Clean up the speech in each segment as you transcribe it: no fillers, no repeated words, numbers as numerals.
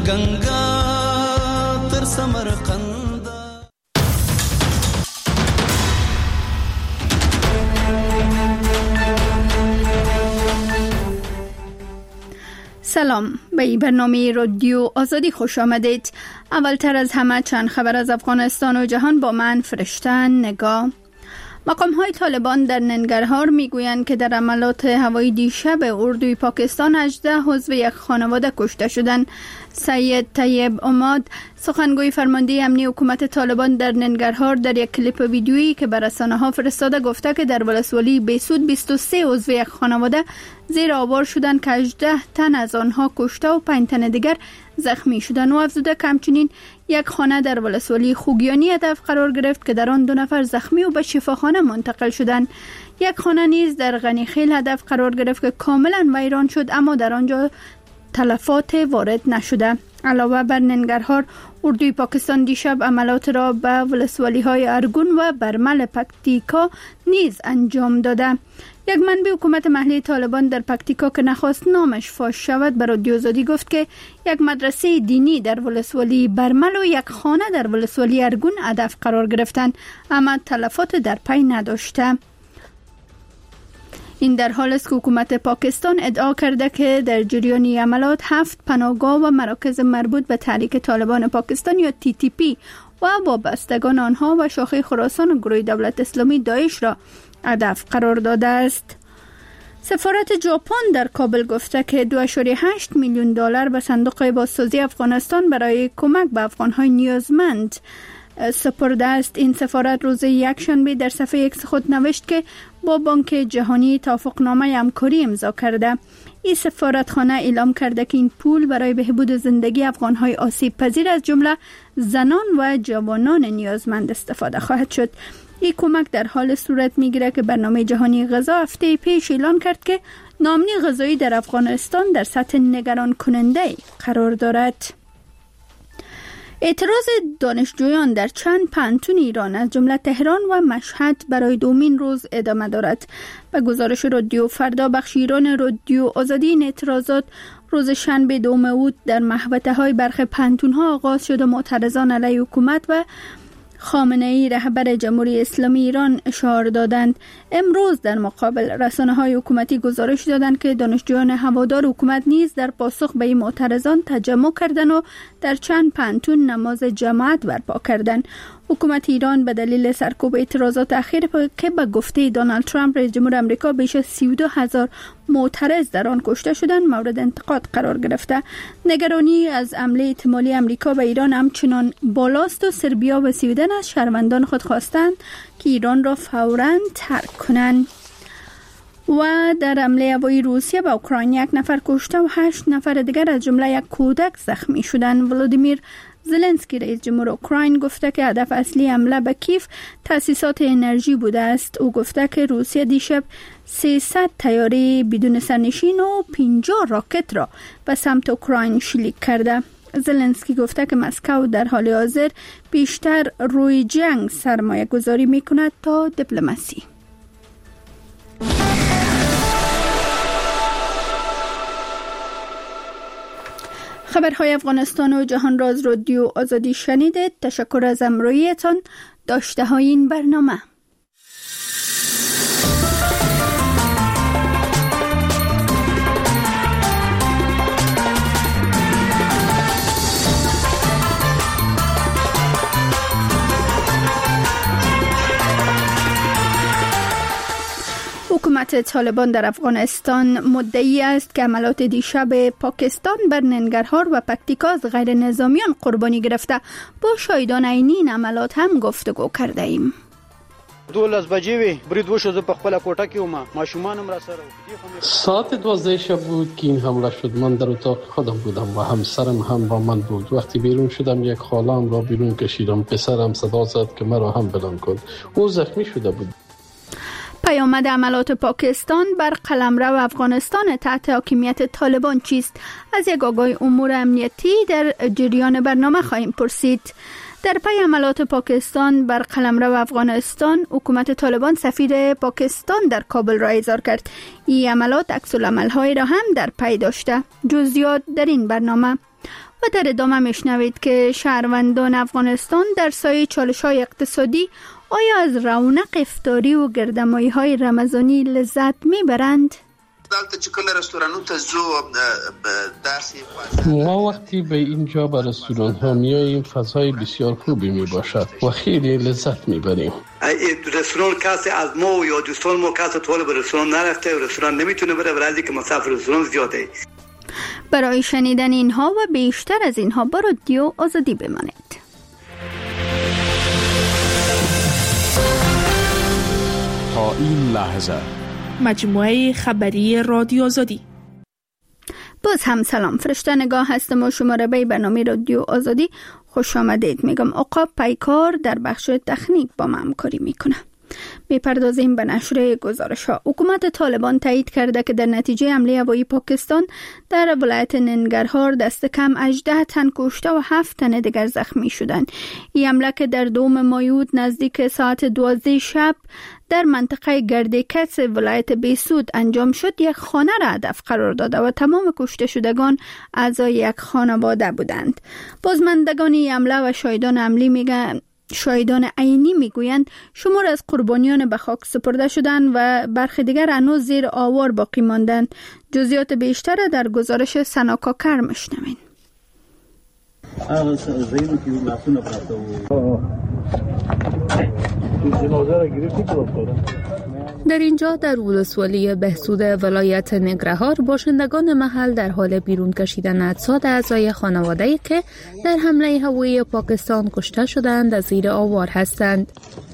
گنگا تر سمرقند. سلام، به این برنامه رادیو آزادی خوش آمدید. اولتر از همه چند خبر از افغانستان و جهان با من فرشته نگاه. مقام‌های طالبان در ننگرهار میگویند که در عملیات هوایی دیشب اردوی پاکستان 18 عضو یک خانواده کشته شدند. سید طیب اماد، سخنگوی فرمانده امنی حکومت طالبان در ننگرهار، در یک کلیپ ویدیویی که بر رسانه‌ها فرستاده گفته که در ولسوالی بیسود 23 عضو یک خانواده زیر آوار شدند که 18 تن از آنها کشته و 5 تن دیگر زخمی شدند و افزوده که همچنین یک خانه در ولسوالی خوگیانی هدف قرار گرفت که در آن 2 نفر زخمی و به شفاخانه منتقل شدند. یک خانه نیز در غنیخیل هدف قرار گرفت که کاملا ویران شد اما در آنجا تلفات وارد نشده. علاوه بر ننگرهار، اردوی پاکستان دیشب عملیات را به ولسوالی های ارگون و برمل پکتیکا نیز انجام داده. یک منبع حکومت محلی طالبان در پکتیکا که نخواست نامش فاش شود به رادیو آزادی گفت که یک مدرسه دینی در ولسوالی برمل و یک خانه در ولسوالی ارگون هدف قرار گرفتند اما تلفات در پی نداشته. این در حال است که حکومت پاکستان ادعا کرده که در جریان عملیات 7 پناهگاه و مراکز مربوط به تحریک طالبان پاکستان یا TTP و وابستگان آنها و شاخه خراسان و گروه دولت اسلامی داعش را هدف قرار داده است. سفارت ژاپن در کابل گفته که 2.8 میلیون دلار به صندوق بازسازی افغانستان برای کمک به افغان‌های نیازمند سپرده است. این سفارت روز یکشنبه در صفحه ایکس خود نوشت که با بانک جهانی توافقنامه همکاری امضا کرده. این سفارتخانه اعلام کرده که این پول برای بهبود زندگی افغان‌های آسیب پذیر از جمله زنان و جوانان نیازمند استفاده خواهد شد. این کمک در حال صورت میگیره که برنامه جهانی غذا هفته پیش اعلان کرد که ناامنی غذایی در افغانستان در سطح نگران کننده قرار دارد. اعتراض دانشجویان در چند پانتون ایران از جمله تهران و مشهد برای دومین روز ادامه دارد. به گزارش رادیو فردا بخش ایران رادیو آزادی، این اعتراضات روز شنبه 2 اوت در محوطه‌های برخی پانتون‌ها آغاز شد و معترضان علیه حکومت و خامنه‌ای رهبر جمهوری اسلامی ایران اشاره دادند. امروز در مقابل رسانه‌های حکومتی گزارش دادند که دانشجویان هوادار حکومت نیز در پاسخ به این معترضان تجمع کردند و در چند پانتون نماز جماعت برپا کردند. حکومت ایران به دلیل سرکوب اعتراضات اخیر که به گفته دونالد ترامپ رئیس جمهور آمریکا بیش از 32,000 معترض در آن کشته شدند مورد انتقاد قرار گرفته. نگرانی از حمله احتمالی آمریکا به ایران همچنان بالاست و سربیا و سویدن از شهروندان خود خواستند که ایران را فوراً ترک کنند. و در حمله هوایی روسیه به اوکراین 1 نفر کشته و 8 نفر دیگر از جمله یک کودک زخمی شدند. ولادیمیر زلنسکی رئیس جمهور اوکراین گفته که هدف اصلی حمله به کیف تأسیسات انرژی بوده است. او گفته که روسیه دیشب 300 طیاره بدون سرنشین و 50 راکت را به سمت اوکراین شلیک کرده. زلنسکی گفته که مسکو در حال حاضر بیشتر روی جنگ سرمایه گذاری می کند تا دیپلماسی. خبرهای افغانستان و جهان را از رادیو آزادی شنیدید. تشکر از همراهیتان. داشته های این برنامه. حکومت طالبان در افغانستان مدعی است که عملیات دیشب پاکستان بر ننگرهار و پکتیکا از غیر نظامیان قربانی گرفته. با شاهدان عینی این عملیات هم گفتگو کرده ایم. 12 بجې وي برید وشو زه په خپل کوټه کې وم ماشومانم را سره ساعت 12 شب بود که این حمله شد. من در اتاق خودم بودم و همسرم هم با من بود. وقتی بیرون شدم یک خاله‌ام را بیرون کشیدم. پسرم صدا زد که مرا هم بلند کن. او زخمی شده بود. پیامد عملیات پاکستان بر قلمرو افغانستان تحت حاکمیت طالبان چیست؟ از یک آگاه امور امنیتی در جریان برنامه خواهیم پرسید. در پی عملیات پاکستان بر قلمرو افغانستان، حکومت طالبان سفیر پاکستان در کابل را احضار کرد. این عملیات عکس‌العمل‌های را هم در پی داشته. جزئیات در این برنامه. و در ادامه میشنوید که شهروندان افغانستان در سایه چالش‌های اقتصادی آیا از رونق افطاری و گردمایی‌های رمضانی لذت میبرند؟ ما وقتی به اینجا به رستوران ها میاییم فضای بسیار خوبی می باشد و خیلی لذت می بریم. رستوران کسی از ما یا دوستان ما کسی طول به رستوران نرفته و رستوران نمیتونه بره برای که مسافر رستوران زیاده. برای شنیدن اینها و بیشتر از اینها با رادیو آزادی بمانید. تا این لحظه مجموعه خبری رادیو آزادی. باز هم سلام، فرشته نگاه هستم و شما را به برنامه رادیو آزادی خوش آمدید میگم. عقاب پیکار در بخش تکنیک با ما همکاری میکنه. میپردازیم به نشر گزارش ها. حکومت طالبان تایید کرده که در نتیجه حمله هوایی پاکستان در ولایت ننگرهار دست کم 18 تن کشته و 7 تن دیگر زخمی شدند. این حمله که در 2 مایود نزدیک ساعت 12 شب در منطقه گردکس ولایت بهسود انجام شد، یک خانه را هدف قرار داده و تمام کشته شدگان اعضای یک خانواده بودند. بازماندگان این حمله و شاهدان عینی میگویند شمار از قربانیان به خاک سپرده شدند و برخی دیگر هنوز زیر آوار باقی ماندند. جزئیات بیشتر در گزارش سنا کاکر میشنوین. در اینجا در ولسوالی بهسود ولایت ننگرهار باشندگان محل در حال بیرون کشیدن اجساد اعضای خانواده‌ای که در حمله هوایی پاکستان کشته شدند از زیر آوار هستند.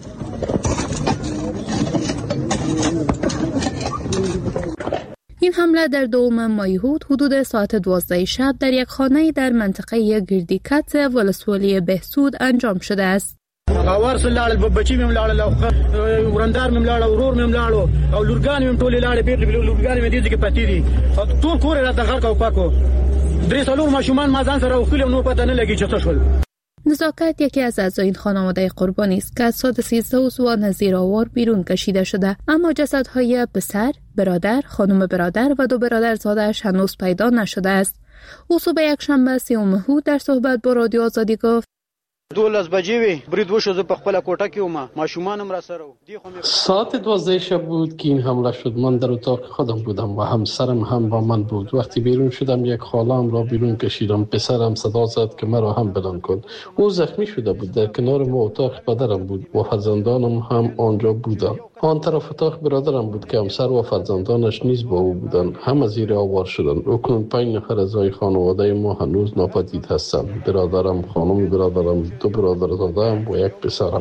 این حمله در 2 مایهود حدود ساعت 12 شب در یک خانه در منطقه گردیکت ولسوالی بهسود انجام شده است. اوار سلاړل بچی مم لاړل ورندار مم لاړ ورور مم لاړ او لورګان مم ټولې لاړ بیرته لورګان مې دي چې پاتې دي ټول کور را دغه کو پاکو درې څلور ماشومان ما ځان سره وکړل نو پته نه لګی چې څه شول. نزاکت یکی از اعضای این خانواده قربانی است که از ساعت 13 عضوان از زیر آوار بیرون کشیده شده، اما جسدهای پسر، برادر، خانم برادر و 2 برادرزاده‌اش هنوز پیدا نشده است. او صبح یکشنبه 3 مهر در صحبت با رادیو آزادی گفت 12 بجې وی برید وشو زه په خپل کوټه کې وم ماشومانم را سره ساعت 12 شب بود که این حمله شد. من در اتاق خودم بودم و همسرم هم با من بود. وقتی بیرون شدم یک خاله‌ام را بیرون کشیدم. پسرم صدا زد که مرا هم بلند کن. او زخمی شده بود. در کنار ما اتاق پدرم بود و فرزندانم هم آنجا بودند. آن طرف اتاق برادرم بود که همسر و فرزندانش نیز با او بودند. همه زیر آوار شدند. اکنون 5 نفر اعضای خانواده ما هنوز ناپدید هستند. برادرم، خانم برادرم، 2 برادرزاده‌ام و 1 پسرم.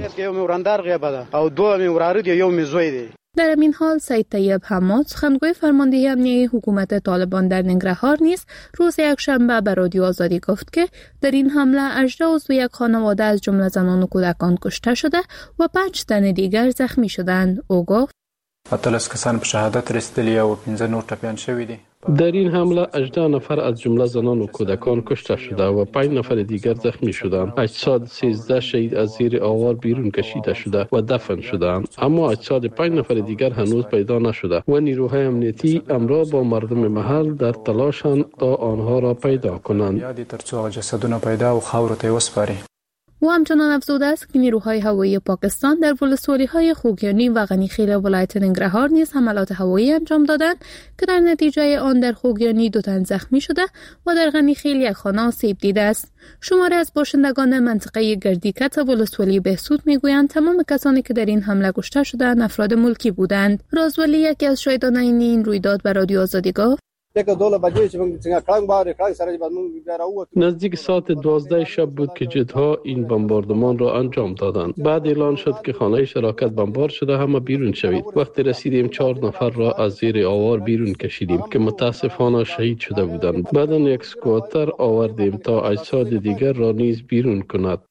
در همین حال سید طیب حماد سخنگوی فرماندهی امنیتی حکومت طالبان در ننگرهار نیز روز یکشنبه به رادیو آزادی گفت که در این حمله 18 عضو یک خانواده از جمله زنان و کودکان کشته شده و 5 تن دیگر زخمی شدند. او گفت 18 کسان به شهادت رسیدلی و 15 نور ټپیان شوي دي. در این حمله 18 نفر از جمله زنان و کودکان کشته شده و 5 نفر دیگر زخمی شدند. اجساد 13 شهید از زیر آوار بیرون کشیده شده و دفن شدند، اما اجساد 5 نفر دیگر هنوز پیدا نشده و نیروهای امنیتی امروز با مردم محل در تلاشند تا آنها را پیدا کنند. یادی ترڅو جسدونه پیدا و خاور ته وسپاري. او همچنان افزوده است که نیروهای هوایی پاکستان در ولسوالی‌های خوگیانی و غنیخیل ولایت ننگرهار نیز حملات هوایی انجام دادند که در نتیجه آن در خوگیانی 2 تن زخمی شده و در غنیخیل 1 خانه آسیب دیده است. شماری از باشندگان منطقه گردیکت ولسوالی بهسود میگویند تمام کسانی که در این حمله کشته شدند افراد ملکی بودند. رازولی یکی از شاهدان عینی این رویداد به رادیو آزادی گفت نزدیک ساعت 12 شب بود که جدها این بمباردمان را انجام دادند. بعد اعلان شد که خانه شراکت بمبارد شده، همه بیرون شوید. وقتی رسیدیم 4 نفر را از زیر آوار بیرون کشیدیم که متاسفانه شهید شده بودند. بعد یک اسکواتر آوردیم تا اجساد دیگر را نیز بیرون کند.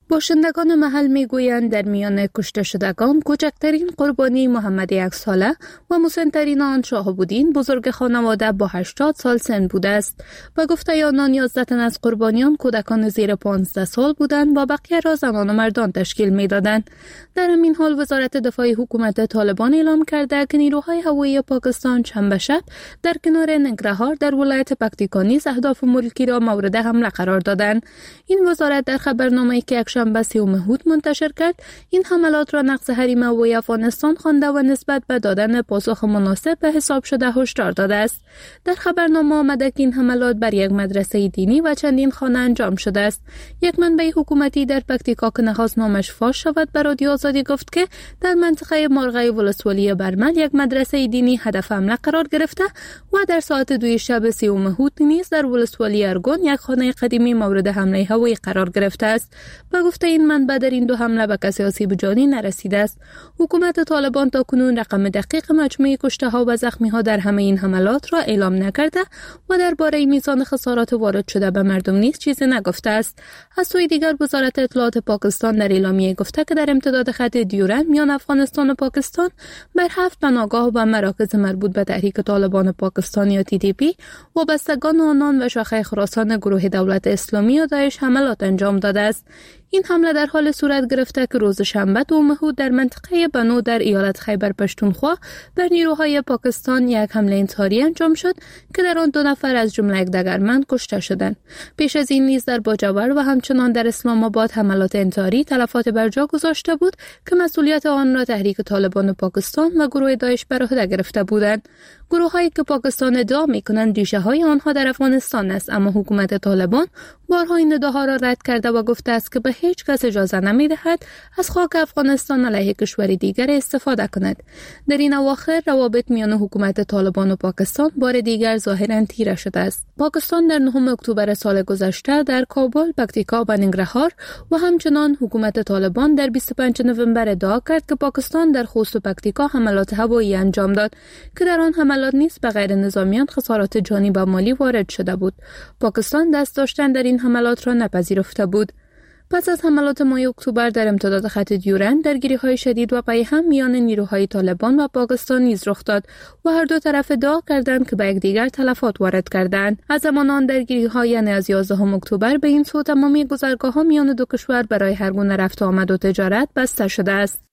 باشندگان محل میگویند در میان کشته شدگان کوچکترین قربانی محمد 1 ساله و مسن‌ترین آن شهاب‌الدین بزرگ خانواده با 80 سال سن بوده است. با گفته آنان 11 تن از قربانیان کودکان زیر 15 سال بودند و بقیه را زنان و مردان تشکیل میدادند. در همین حال وزارت دفاع حکومت طالبان اعلام کرده که نیروهای هوایی پاکستان شنبه شب در کنار ننگرهار در ولایت پکتیکا نیز اهداف ملکی را مورد حمله قرار دادند. این وزارت در خبرنامه‌ای که یکشنبه 30 مهر منتشر کرد این حملات را نقض حریم هوایی افغانستان خوانده و نسبت به دادن پاسخ مناسب به حساب شده هشدار داده است. در خبرنامه آمده که این حملات بر یک مدرسه دینی و چندین خانه انجام شده است. یک منبع حکومتی در پکتیکا که نخواست نامش فاش شود به رادیو آزادی گفت که در منطقه مرغی ولسوالی برمل یک مدرسه دینی هدف حمله قرار گرفته و در ساعت 2 شب 30 مهر نیز در ولسوالی ارگون یک خانه قدیمی مورد حمله هوایی قرار گرفته است. با گفته این منبع در این دو حمله به کسی آسیب جانی نرسیده است. حکومت طالبان تاکنون رقم دقیق مجموع کشته ها و زخمی ها در همه این حملات را اعلام نکرده و درباره میزان خسارات وارد شده به مردم نیز چیزی نگفته است. از سوی دیگر وزارت اطلاعات پاکستان در اعلامیه گفته که در امتداد خط دیورند میان افغانستان و پاکستان بر 7 بناگاه و مراکز مربوط به تحریک طالبان پاکستان یا TTP وابستگان آنان و شاخه خراسان گروه دولت اسلامی یا داعش حملات انجام داده است. این حمله در حال صورت گرفته که روز شنبه 2 مهر در منطقه بنو در ایالت خیبر پشتونخوا بر نیروهای پاکستان یک حمله انتحاری انجام شد که در آن 2 نفر از جمله یک دگرمند کشته شدند. پیش از این نیز در باجور و همچنان در اسلام آباد حملات انتحاری تلفات بر جا گذاشته بود که مسئولیت آن را تحریک طالبان پاکستان و گروه داعش بر عهده گرفته بودند. گروه‌هایی که پاکستان ادعا می‌کنند ریشه‌های آنها در افغانستان است، اما حکومت طالبان بارها این ادعاها را رد کرده و گفته است که به هیچ کس اجازه نمی‌دهد از خاک افغانستان علیه کشوری دیگر استفاده کند. در این اواخر روابط میان حکومت طالبان و پاکستان بار دیگر ظاهراً تیره شده است. پاکستان در 9 اکتبر سال گذشته در کابل، پکتیکا و ننگرهار و همچنان حکومت طالبان در 25 نوامبر ادعا کرد که پاکستان در خوست و پکتیکا حملات هوایی انجام داد که در آن حملات نیز به غیر نظامیان خسارات جانی و مالی وارد شده بود. پاکستان دست داشتن در این حملات را نپذیرفته بود. پس از حملات ماه اکتبر در امتداد خط دیورند درگیری‌های شدید و پیهم میان نیروهای طالبان و پاکستان نیز رخ داد و هر دو طرف ادعا کردند که به یکدیگر تلفات وارد کردند. از زمان آن درگیری‌ها یعنی از 11 اکتبر به این سو تمامی گذرگاه‌ها میان دو کشور برای هر گونه رفت و آمد و تجارت بسته شده است.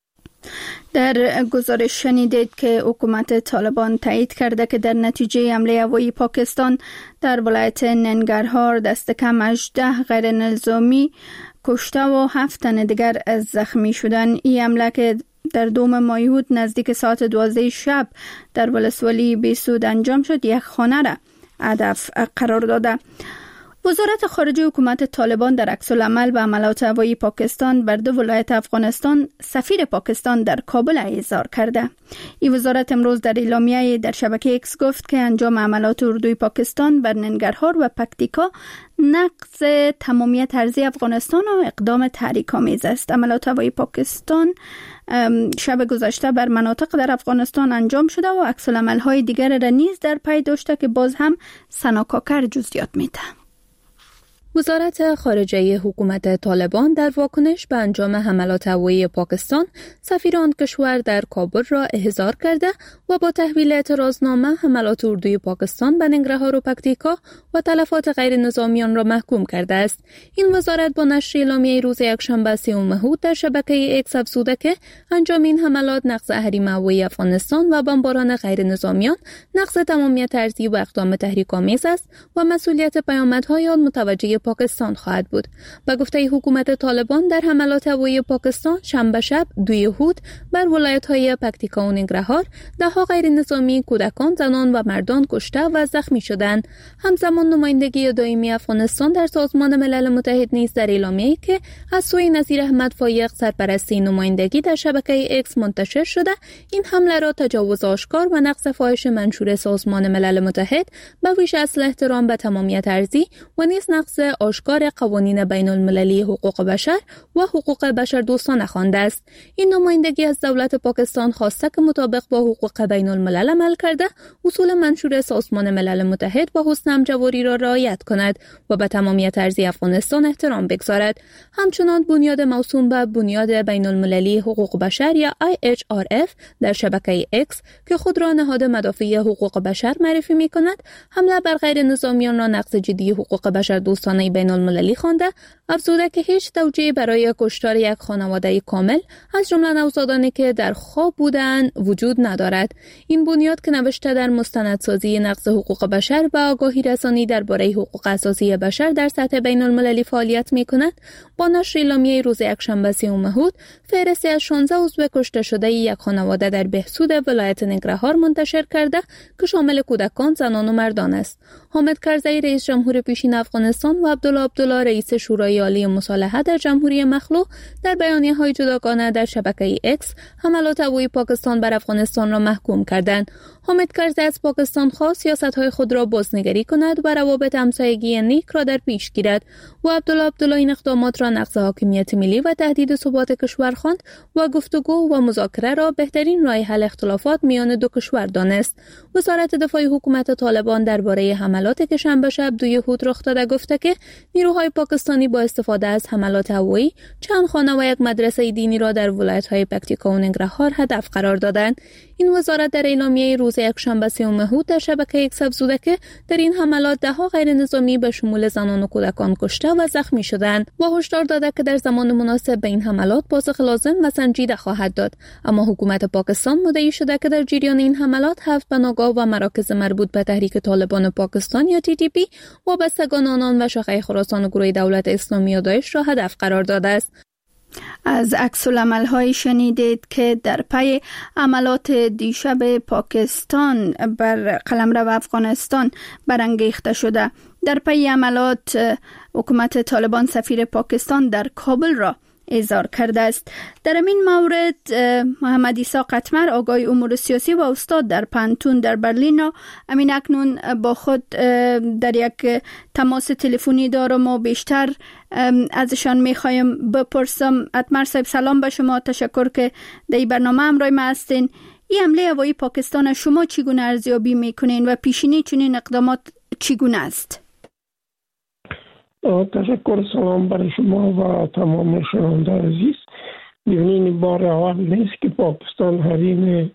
در گزارش شنیدید که حکومت طالبان تایید کرده که در نتیجه حمله هوایی پاکستان در ولایت ننگرهار دست کم 18 غیر نظامی کشته و 7 تن دیگر از زخمی شدن. این حمله که در 2 ماه نزدیک ساعت 12 شب در ولسوالی بیسود انجام شد یک خانه را هدف قرار داده. وزارت خارجه حکومت طالبان در عکس‌العمل به حملات هوایی پاکستان بر 2 ولایت افغانستان سفیر پاکستان در کابل احضار کرده. این وزارت امروز در اعلامیه در شبکه ایکس گفت که انجام حملات اردوی پاکستان بر ننگرهار و پکتیکا نقض تمامیت ارضی افغانستان و اقدام تحریک‌آمیز است. حملات هوایی پاکستان شب گذشته بر مناطق در افغانستان انجام شده و عکس‌العمل‌های دیگر را نیز در پی داشته که باز هم سنا کاکر جزئیات میده. وزارت خارجه حکومت طالبان در واکنش به انجام حملات هوایی پاکستان سفیر آن کشور در کابل را احضار کرده و با تحویل اعتراضنامه حملات اردوی پاکستان به ننگرهار و پکتیکا و تلفات غیر نظامیان را محکوم کرده است. این وزارت با نشر اعلامیه روز یکشنبه 30 مهر در شبکه ایکس افزوده که انجام این حملات نقض حریم هوایی افغانستان و بمباران غیر نظامیان نقض تمامیت ارضی و اقدام تحریک‌آمیز است و مسئولیت پیامدهای آن متوجه پاکستان خواهد بود. با گفته حکومت طالبان در حملات هوایی پاکستان شنبه شب 2 یهود بر ولایت‌های پکتیکا و ننگرهار 10 غیر نظامی کودکان، زنان و مردان کشته و زخمی شدند. همزمان نمایندگی دائمی افغانستان در سازمان ملل متحد نیز در اعلامیه‌ای که از سوی نظیر احمد فایق سرپرست نمایندگی در شبکه ایکس منتشر شده این حمله را تجاوز آشکار و نقض فاحش منشور سازمان ملل متحد به ویژه اصل احترام به تمامیت ارضی و نیز نقض آشکار قوانین بین المللی حقوق بشر و حقوق بشر دوستانه خوانده است. این نمایندگی از دولت پاکستان خواسته که مطابق با حقوق بین الملل عمل کرده، اصول منشور سازمان ملل متحد و حسن همجواری را رعایت کند و به تمامیت ارضی افغانستان احترام بگذارد. همچنان بنیاد موسوم به بنیاد بین المللی حقوق بشر یا IHRF در شبکه X که خود را نهاد مدافع حقوق بشر معرفی می کند، حمله بر غیر نظامیان را نقض جدی حقوق بشر دوستانه بین المللی خوانده، افزوده که هیچ توجیهی برای کشتار یک خانواده کامل از جمله نوزادانی که در خواب بودند وجود ندارد. این بنیاد که نوشته در مستندسازی نقض حقوق بشر و آگاهی رسانی درباره حقوق اساسی بشر در سطح بین المللی فعالیت می کند، با نشر اعلامیه روز یکشنبه 30 مهود فهرستی از 16 عضو کشته شده یک خانواده در بهسود ولایت ننگرهار منتشر کرده که شامل کودکان، زنان و مردان است. حامد کرزی رئیس جمهور پیشین افغانستان و عبدالله رئیس شورای عالی مصالحه در جمهوری مخلوع در بیانیه‌های جداگانه در شبکه X حملات هوایی پاکستان بر افغانستان را محکوم کردند. حامد کرزی از پاکستان خواست سیاست‌های خود را بازنگری کند و روابط همسایگی نیک را در پیش گیرد و عبدالله این اقدامات را نقض حاکمیت ملی و تهدید ثبات کشور خواند و گفتگو و مذاکره را بهترین راه حل اختلافات میان دو کشور دانست. وزارت دفاع حکومت طالبان درباره حملاتی که شنبه شب 2 یهود رخ داده گفته که نیروهای پاکستانی با استفاده از حملات هوایی چند خانه و یک مدرسه دینی را در ولایت‌های پکتیکا و ننگرهار هدف قرار دادند. این وزارت در اعلامیه روز یکشنبه 30 مهود در شبکه X افزوده که در این حملات 10 غیر نظامی به شمول زنان و کودکان کشته و زخمی شدند و هشدار داده که در زمان مناسب به این حملات پاسخ لازم و سنجیده خواهد داد. اما حکومت پاکستان مدعی شده که در جریان این حملات 7 بناگاه و مراکز مربوط به تحریک طالبان پاکستان یا TTP وابستگان آنان و شاخه خراسان و گروه دولت اسلامی و داعش را هدف قرار داده است. از عکس‌العمل‌های شنیدید که در پی عملات دیشب پاکستان بر قلمرو افغانستان برانگیخته شده. در پی عملات حکومت طالبان سفیر پاکستان در کابل را احضار کرده است. در این مورد محمد عیسی قطمر آگاه امور سیاسی و استاد در پانتون در برلین امین اکنون با خود در یک تماس تلفنی دارم و بیشتر ازشان میخوایم بپرسم. قطمر صاحب سلام به شما، تشکر که در این برنامه همراه ما هستین. این حمله هوایی پاکستان شما چگونه ارزیابی میکنین و پیشینی چنین اقدامات چگونه است؟ تشکر، سلام برای شما و تمام شنونده عزیز. ببینید بار اول نیست که پاکستان حریم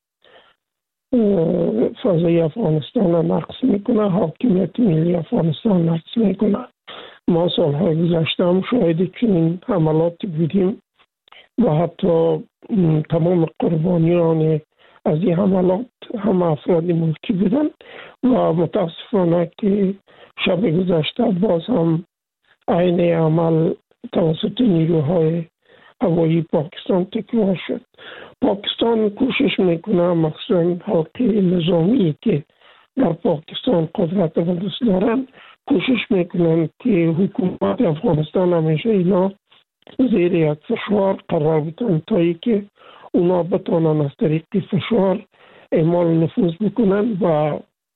فضای افغانستان را نقض میکنه، حاکمیت ملی افغانستان نقض میکنه. ما سالهای گذشته هم شاهد چنین حملات بودیم و حتی تمام قربانیان از این حملات هم افراد ملکی بودن و متاسفانه که شب گذشته باز هم عین عمل توسط نیروهای هوایی پاکستان تکرار شد. پاکستان کوشش میکنه مخصوصا حلقه نظامی که در پاکستان قدرت و دست دارن کوشش میکنن که حکومت افغانستان همیشه اینا زیر یک فشار قرار بدن تا ای که اونا بتونن از طریق فشار اعمال نفوذ بکنن و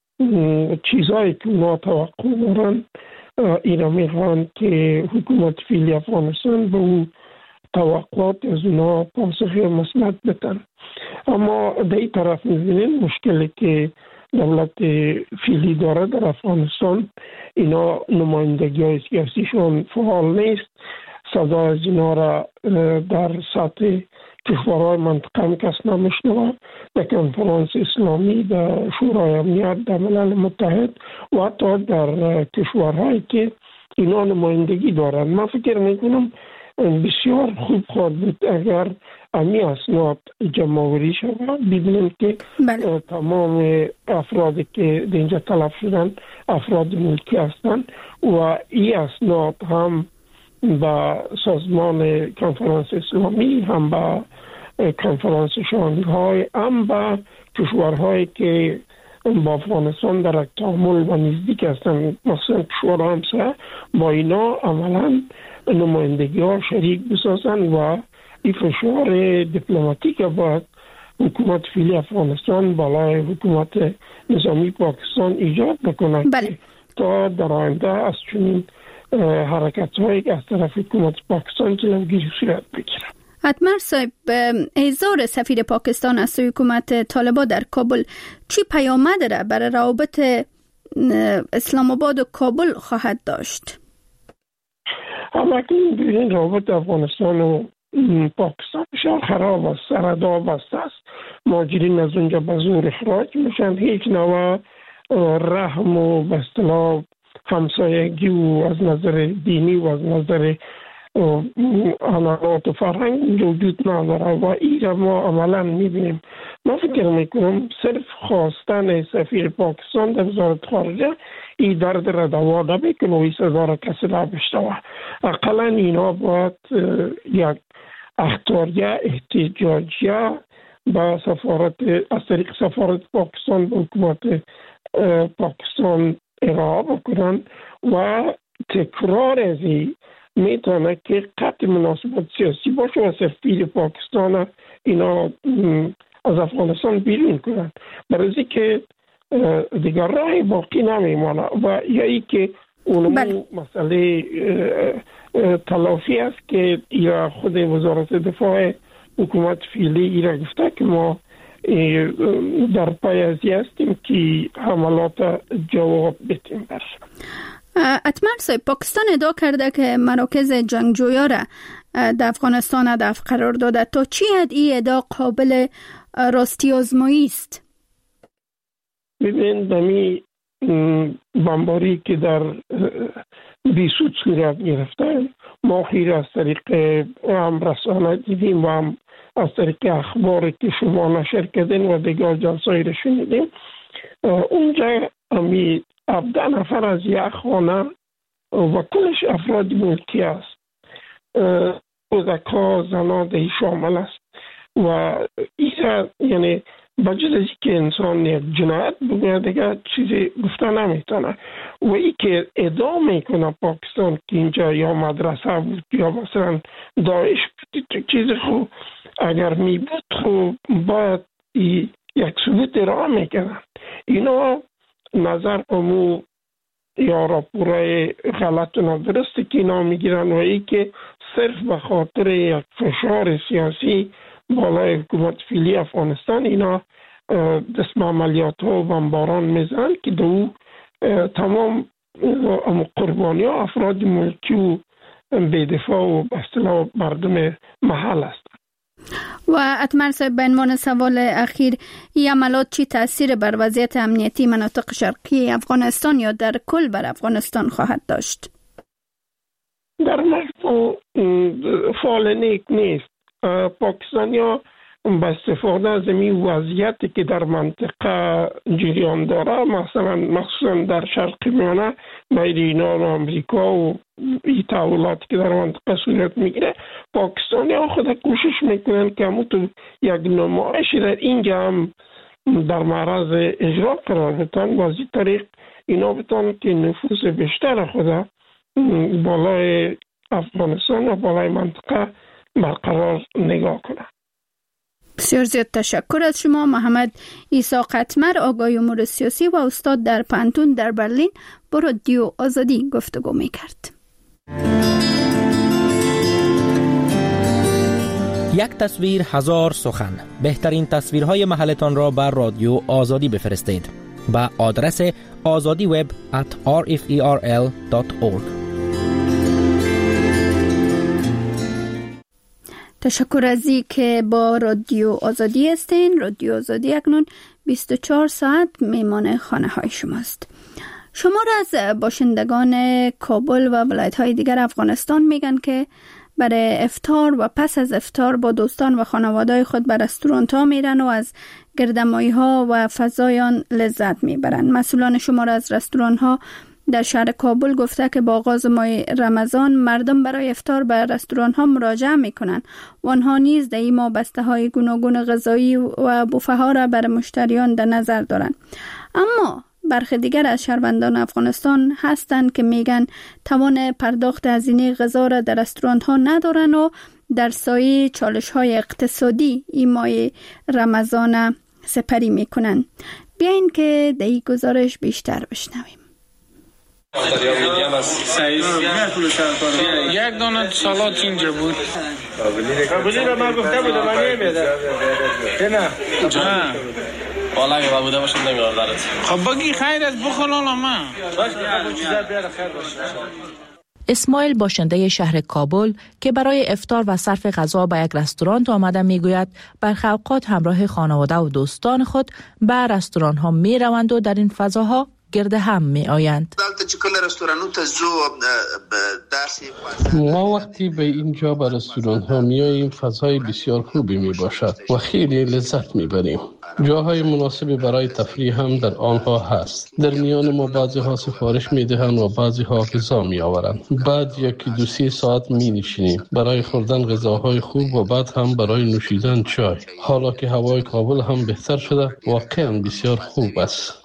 چیزایی که اونا توقع دارن اینا میخوان که حکومت فعلی افغانستان به اون توقعات از اونا پاسخ مثبت بدن. اما در این طرف میبینیم مشکلی که دولت فعلی داره در افغانستان، اینا نمایندگی های سیاسیشون فعال نیست. صدا از اینا را در سطح کشورهای منطقه هم کس نمیشنوه. در کنفرانس اسلامی، در شورای امنیت، در ملل متحد و حتی در کشورهایی که اینا نمایندگی دارن. من فکر میکنم بسیار خوب خواهد بود اگر امی اسناد جمع‌آوری شود، ببینیم که تمام افرادی که اینجا تلف شدن افراد ملکی هستند و این اسناد هم با سازمان کنفرانس اسلامی، هم با کنفرانس شانگهای، هم با کشورهایی که با افغانستان در تعامل و نزدیک هستند، مثلا کشور همسایه، با اینا عملا نمایندگی ها شریک بسازن و این فشار دیپلماتیک باید حکومت فعلی افغانستان بالای حکومت نظامی پاکستان ایجاد بکنه تا در آینده از چنین حرکت هایی که از طرف حکومت پاکستان جلوگیری صورت بگیره. اتمر صاحب، احضار سفیر پاکستان از سوی حکومت طالبان در کابل چی پیامد را برای روابط اسلام آباد و کابل خواهد داشت؟ همکنون ببینید روابط افغانستان و پاکستان بسیار خراب است، سردا بسته است، مهاجرین از اونجا به زور اخراج میشن، هیچ نوع رحم و به اصطلاح همسایگی و از نظر دینی و از نظر عنعنات و فرهنگ وجود نداره و این ما عملا میبینیم. من فکر میکنم صرف خواستن سفیر پاکستان در وزارت خارجه این درد را دوا نمیکنه و این صدا را کسی نبشنوه. اقلا اینا باید یک اخطاریه احتجاجیه با سفارت از طریق سفارت پاکستان به حکومت پاکستان ارائه بکنن و تکرار از این میتونه که قطع مناسبات سیاسی باشه و سفیر پاکستان اینا از افغانستان بیرون کنن، برای که دیگر راهی باقی نمیمانه و یا ای که اونمو مسئله تلافی است که یا خود وزارت دفاع حکومت فعلی ایرا گفته که ما در پای ازی هستیم که حملات جواب بتیم برش. اتمر صاحب، پاکستان ادعا کرده که مراکز جنگجویا را در افغانستان هدف قرار داده. تا چی حد این ادعا قابل راستی آزمایی است؟ ببین دمی بمباری که در بیسود صورت گرفته ما خیر از طریق هم رسانه دیدیم و هم از طریق اخبار که شما نشر کردین و دیگر جلسایی را شنیدیم. اونجا همی 17 نفر از یک خانه و کلش افراد ملکی است، کودک‌ها، زنان در شامل است و این یعنی بجز از که انسان یک جنایت بگوید دیگه چیزی گفته نمیتونه و این که ادعا میکنه پاکستان که اینجا یا مدرسه بود یا مثلا داعش بود، چیز خو اگر می بود خو باید یک ثبوت ارائه میکنن. اینا نظر امو یا راپورای غلط و ندرسته که اینا میگیرن و ای که صرف به خاطر یک فشار سیاسی بالای حکومت فعلی افغانستان اینا دست به عملیات ها و بمباران میزنن که دو تمام قربانی ها افراد ملکی و بی‌دفاع و به اصطلاح مردم محل است. و اتمر صاحب، به عنوان سوال اخیر، این عملات چی تاثیر بر وضعیت امنیتی مناطق شرقی افغانستان یا در کل بر افغانستان خواهد داشت؟ در مجموع فعال نیک نیست. پاکستانیا با استفاده از این وضعیتی که در منطقه جریان داره، مثلا مخصوصا در شرق میانه بین ایران و امریکا و این تحولاتی که در منطقه صورت میگیره، پاکستانیا خود کوشش میکنن که همون تو یک نمایشی در اینجا هم در معرض اجرا قرار بدن و از این طریق اینا بتونن که نفوذ بیشتر خود بالای افغانستان و بالای منطقه برقرار نگاه کنن. بسیار زیاد تشکر از شما محمد عیسی قطمر، آگاهی امور سیاسی و استاد در پانتون در برلین با رادیو آزادی گفتگو می‌کرد. یک تصویر هزار سخن. بهترین تصویرهای محلتان را بر رادیو آزادی بفرستید به آدرس azadiweb@rferl.org. تشکر از این که با رادیو آزادی هستین. رادیو آزادی اکنون 24 ساعت میمان خانه های شماست. شما را از باشندگان کابل و ولایت های دیگر افغانستان میگن که برای افطار و پس از افطار با دوستان و خانواده خود به رستوران ها میرن و از گردمایی ها و فضایان لذت میبرن. مسئولان شما را از رستوران ها در شهر کابل گفته که با آغاز ماه رمضان مردم برای افطار به رستوران ها مراجعه میکنن و آنها نیز در این ماه بسته های گوناگون غذایی و بوفه ها را برای مشتریان در نظر دارند. اما برخی دیگر از شهروندان افغانستان هستند که میگن توان پرداخت هزینه غذا را در رستوران ها ندارن و در سایه چالش های اقتصادی این ماه رمضان سپری میکنن. بیاین که در این گزارش بیشتر بشنویم. یک دانه سالات اینجا بود. قبولی را من گفته بودم من نمیده. نه. والا اگه بوده باشه نمیاردارد. خب بگی خیر است بخلالا من. اسماعیل باشنده شهر کابل که برای افطار و صرف غذا به یک رستوران آمده میگوید برخی اوقات همراه خانواده و دوستان خود به رستوران ها می روند و در این فضاها گرد هم می آیند. ما وقتی به اینجا به رستوران ها می آییم فضای بسیار خوبی می باشد و خیلی لذت می بریم. جاهای مناسبی برای تفریح هم در آنها هست. در میان ما بعضی ها سفارش می دهند و بعضی ها غذا می آورند. بعد یکی دو سه ساعت می نشینیم برای خوردن غذاهای خوب و بعد هم برای نوشیدن چای. حالا که هوای کابل هم بهتر شده واقعا بسیار خوب است.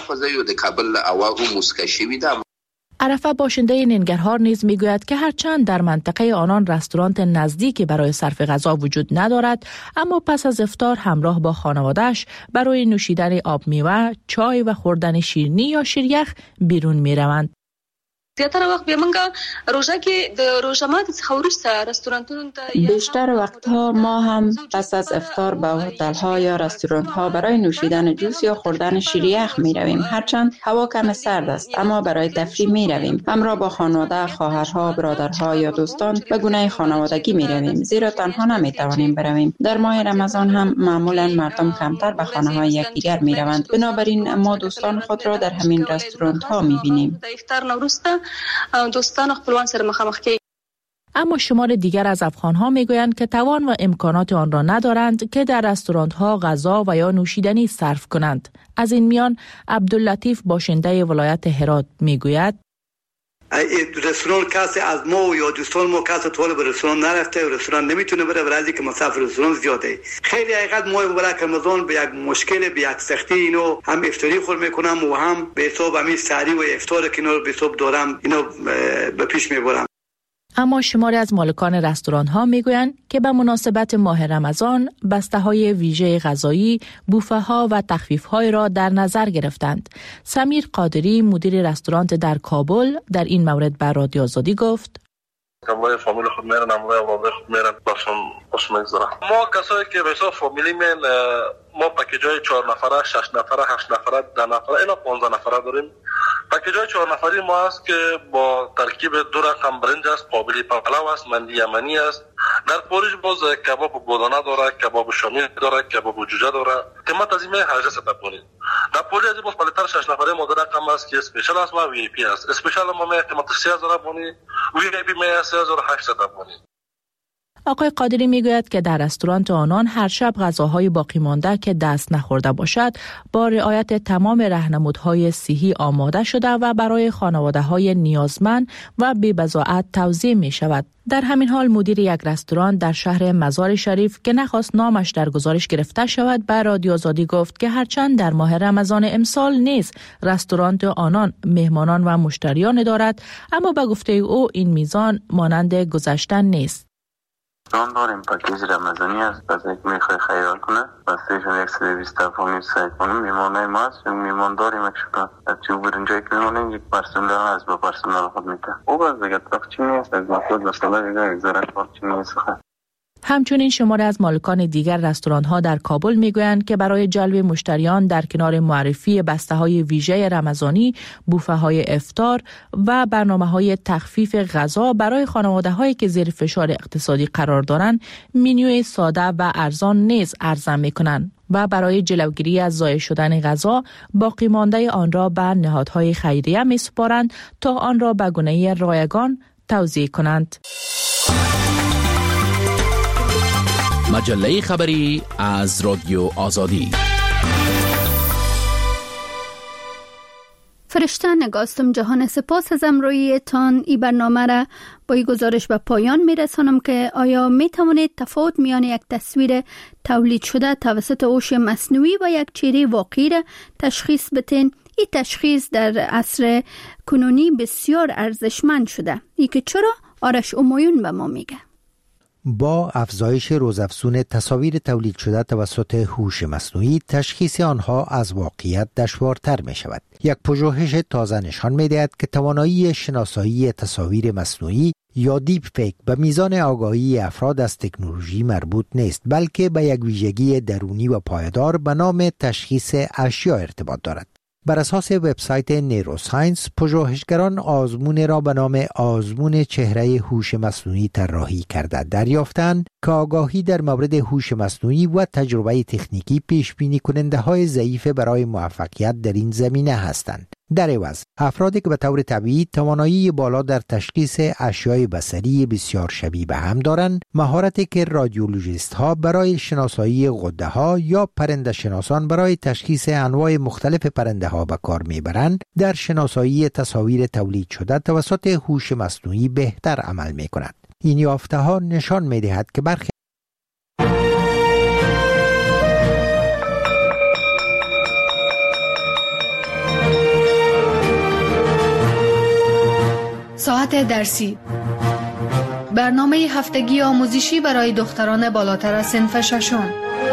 عرفه باشنده ننگرهار نیز میگوید که هرچند در منطقه آنان رستوران نزدیکی برای صرف غذا وجود ندارد، اما پس از افطار همراه با خانواده‌اش برای نوشیدن آب میوه، چای و خوردن شیرینی یا شیریخ بیرون میروند. زیاتره وخت به منګه روزه کې د روزه ماتي څخه وروسته رستورانتونو ته بیشتر وقتها ما هم پس از افطار به هتل‌ها یا رستوران‌ها برای نوشیدن جوس یا خوردن شیریخ می‌رویم. هرچند هوا کم سرد است اما برای تفریح می‌رویم. همراه با خانواده، خواهرها، برادرها یا دوستان به گونه خانوادگی می‌رویم، زیرا تنها نمی‌توانیم برویم. در ماه رمضان هم معمولاً مردم کمتر به خانه‌های یکدیگر می‌روند. بنابراین ما دوستان خود را در همین رستوران‌ها می‌بینیم. دوستان خپلوان سره مخامخ کی. اما شمار دیگر از افغان‌ها میگویند که توان و امکانات آن را ندارند که در رستوران‌ها غذا و یا نوشیدنی صرف کنند. از این میان عبداللطیف باشنده ولایت هرات میگوید رستوران کسی از ما یا دوستان ما کسی طالب رستوران نرفته و رستوران نمیتونه بره برای که مصرف رستوران زیاده. خیلی حقیقت ما برای رمضان به یک مشکل به یک سختی اینو هم افطاری خور میکنم و هم به حساب همین سحری و افطار که اینو به حساب دارم اینو به پیش میبرم. اما شماری از مالکان رستوران‌ها میگویند که به مناسبت ماه رمضان بسته‌های ویژه غذایی، بوفه‌ها و تخفیف‌های را در نظر گرفتند. سمیر قادری مدیر رستوران در کابل در این مورد به رادیو آزادی گفت: همراه فامیل خود میرن، همراه اولاد خود میرن، باشون خوش میگذره. ما کسایی که به حساب فامیلی من ما پکیجای 4 نفره، 6 نفره، 8 نفره، 10 نفره الی 15 نفره داریم. پکیجای 4 نفری ما است که با ترکیب 2 رقم برنج است، قابلی پلو است، مندی یمنی است. در پوریش باز کباب بودانه داره، کباب شامی داره، کباب جوجه داره. قیمت از این 1800 تپونی. در پوری از باز بالاتر 6 نفره ما رقم است که اسپیشال است و وی ای پی است. اسپیشال ما قیمت 3000 تپونی، وی ای پی 3800 تپونی. آقای قادری میگوید که در رستوران آنان هر شب غذاهای باقی مانده که دست نخورده باشد با رعایت تمام راهنمودهای صحی آماده شده و برای خانواده‌های نیازمند و بی‌بضاعت توزیع می شود. در همین حال مدیر یک رستوران در شهر مزار شریف که نخواست نامش در گزارش گرفته شود به رادیو آزادی گفت که هرچند در ماه رمضان امسال نیز رستوران آنان مهمانان و مشتریان دارد، اما به گفته او این میزان مانند گذشته نیست. رستوران داریم پکیج رمضانی است، پس یک میخوای خیال کنه بستهشون 120 تفاهمی سعی کنیم. میمانه ما هست میمان داریم اکشکان چون برنجایی که میمانیم یک پرسنل هست با پرسنل خود میده او باز دیگه تاکچی نیست از مخلوط بساله دیگه اگذارت پاکچی نیست. همچنین شماره از مالکان دیگر رستوران‌ها در کابل میگویند که برای جلب مشتریان در کنار معرفی بسته‌های ویژه رمضانی، بوفه‌های افطار و برنامه‌های تخفیف غذا برای خانواده‌هایی که زیر فشار اقتصادی قرار دارند، منوی ساده و ارزان نیز عرضه می‌کنند و برای جلوگیری از ضایع شدن غذا باقی مانده آن را به نهادهای خیریه می‌سپارند تا آن را به گونه رایگان توزیع کنند. مجله خبری از رادیو آزادی. فرشته نگاستم جهان، سپاس از امرویتان. این برنامه را با این گزارش به پایان میرسانم که آیا می توانید تفاوت میان یک تصویر تولید شده توسط هوش مصنوعی و یک چهره واقعی را تشخیص بدین؟ این تشخیص در عصر کنونی بسیار ارزشمند شده. ای که چرا؟ آرش امایون به ما میگه. با افزایش روزافزون تصاویر تولید شده توسط هوش مصنوعی تشخیص آنها از واقعیت دشوارتر می شود. یک پژوهش تازه نشان می دهد که توانایی شناسایی تصاویر مصنوعی یا دیپ فیک به میزان آگاهی افراد از تکنولوژی مربوط نیست، بلکه به یک ویژگی درونی و پایدار به نام تشخیص اشیا ارتباط دارد. بر اساس وبسایت نیروساینس، پژوهشگران آزمون را به نام آزمون چهره هوش مصنوعی طراحی کرده دریافتند که آگاهی در مورد هوش مصنوعی و تجربه تکنیکی پیش بینی کننده های ضعیف برای موفقیت در این زمینه هستند. در عوض افرادی که به طور طبیعی توانایی بالا در تشخیص اشیاء بصری بسیار شبیه به هم دارند، مهارتی که رادیولوژیست ها برای شناسایی غده ها یا پرنده شناسان برای تشخیص انواع مختلف پرنده ها به کار میبرند، در شناسایی تصاویر تولید شده توسط هوش مصنوعی بهتر عمل می کند. این یافته ها نشان می دهد که برخی ساعت درسی، برنامه هفتگی آموزشی برای دختران بالاتر از صنف ششم.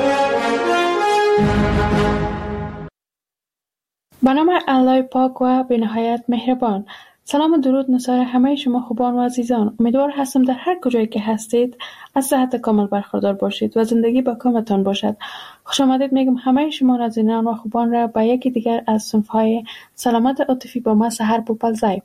به نام الله پاک و به نهایت مهربان. سلام و درود نثار همه شما خوبان و عزیزان. امیدوار هستم در هر کجایی که هستید از صحت کامل برخوردار باشید و زندگی با کامتان باشد. خوش آمدید میگم همه شما نازنینان و خوبان را به یکی دیگر از صنف‌های سلامت عاطفی با ما سحر بوپلزای.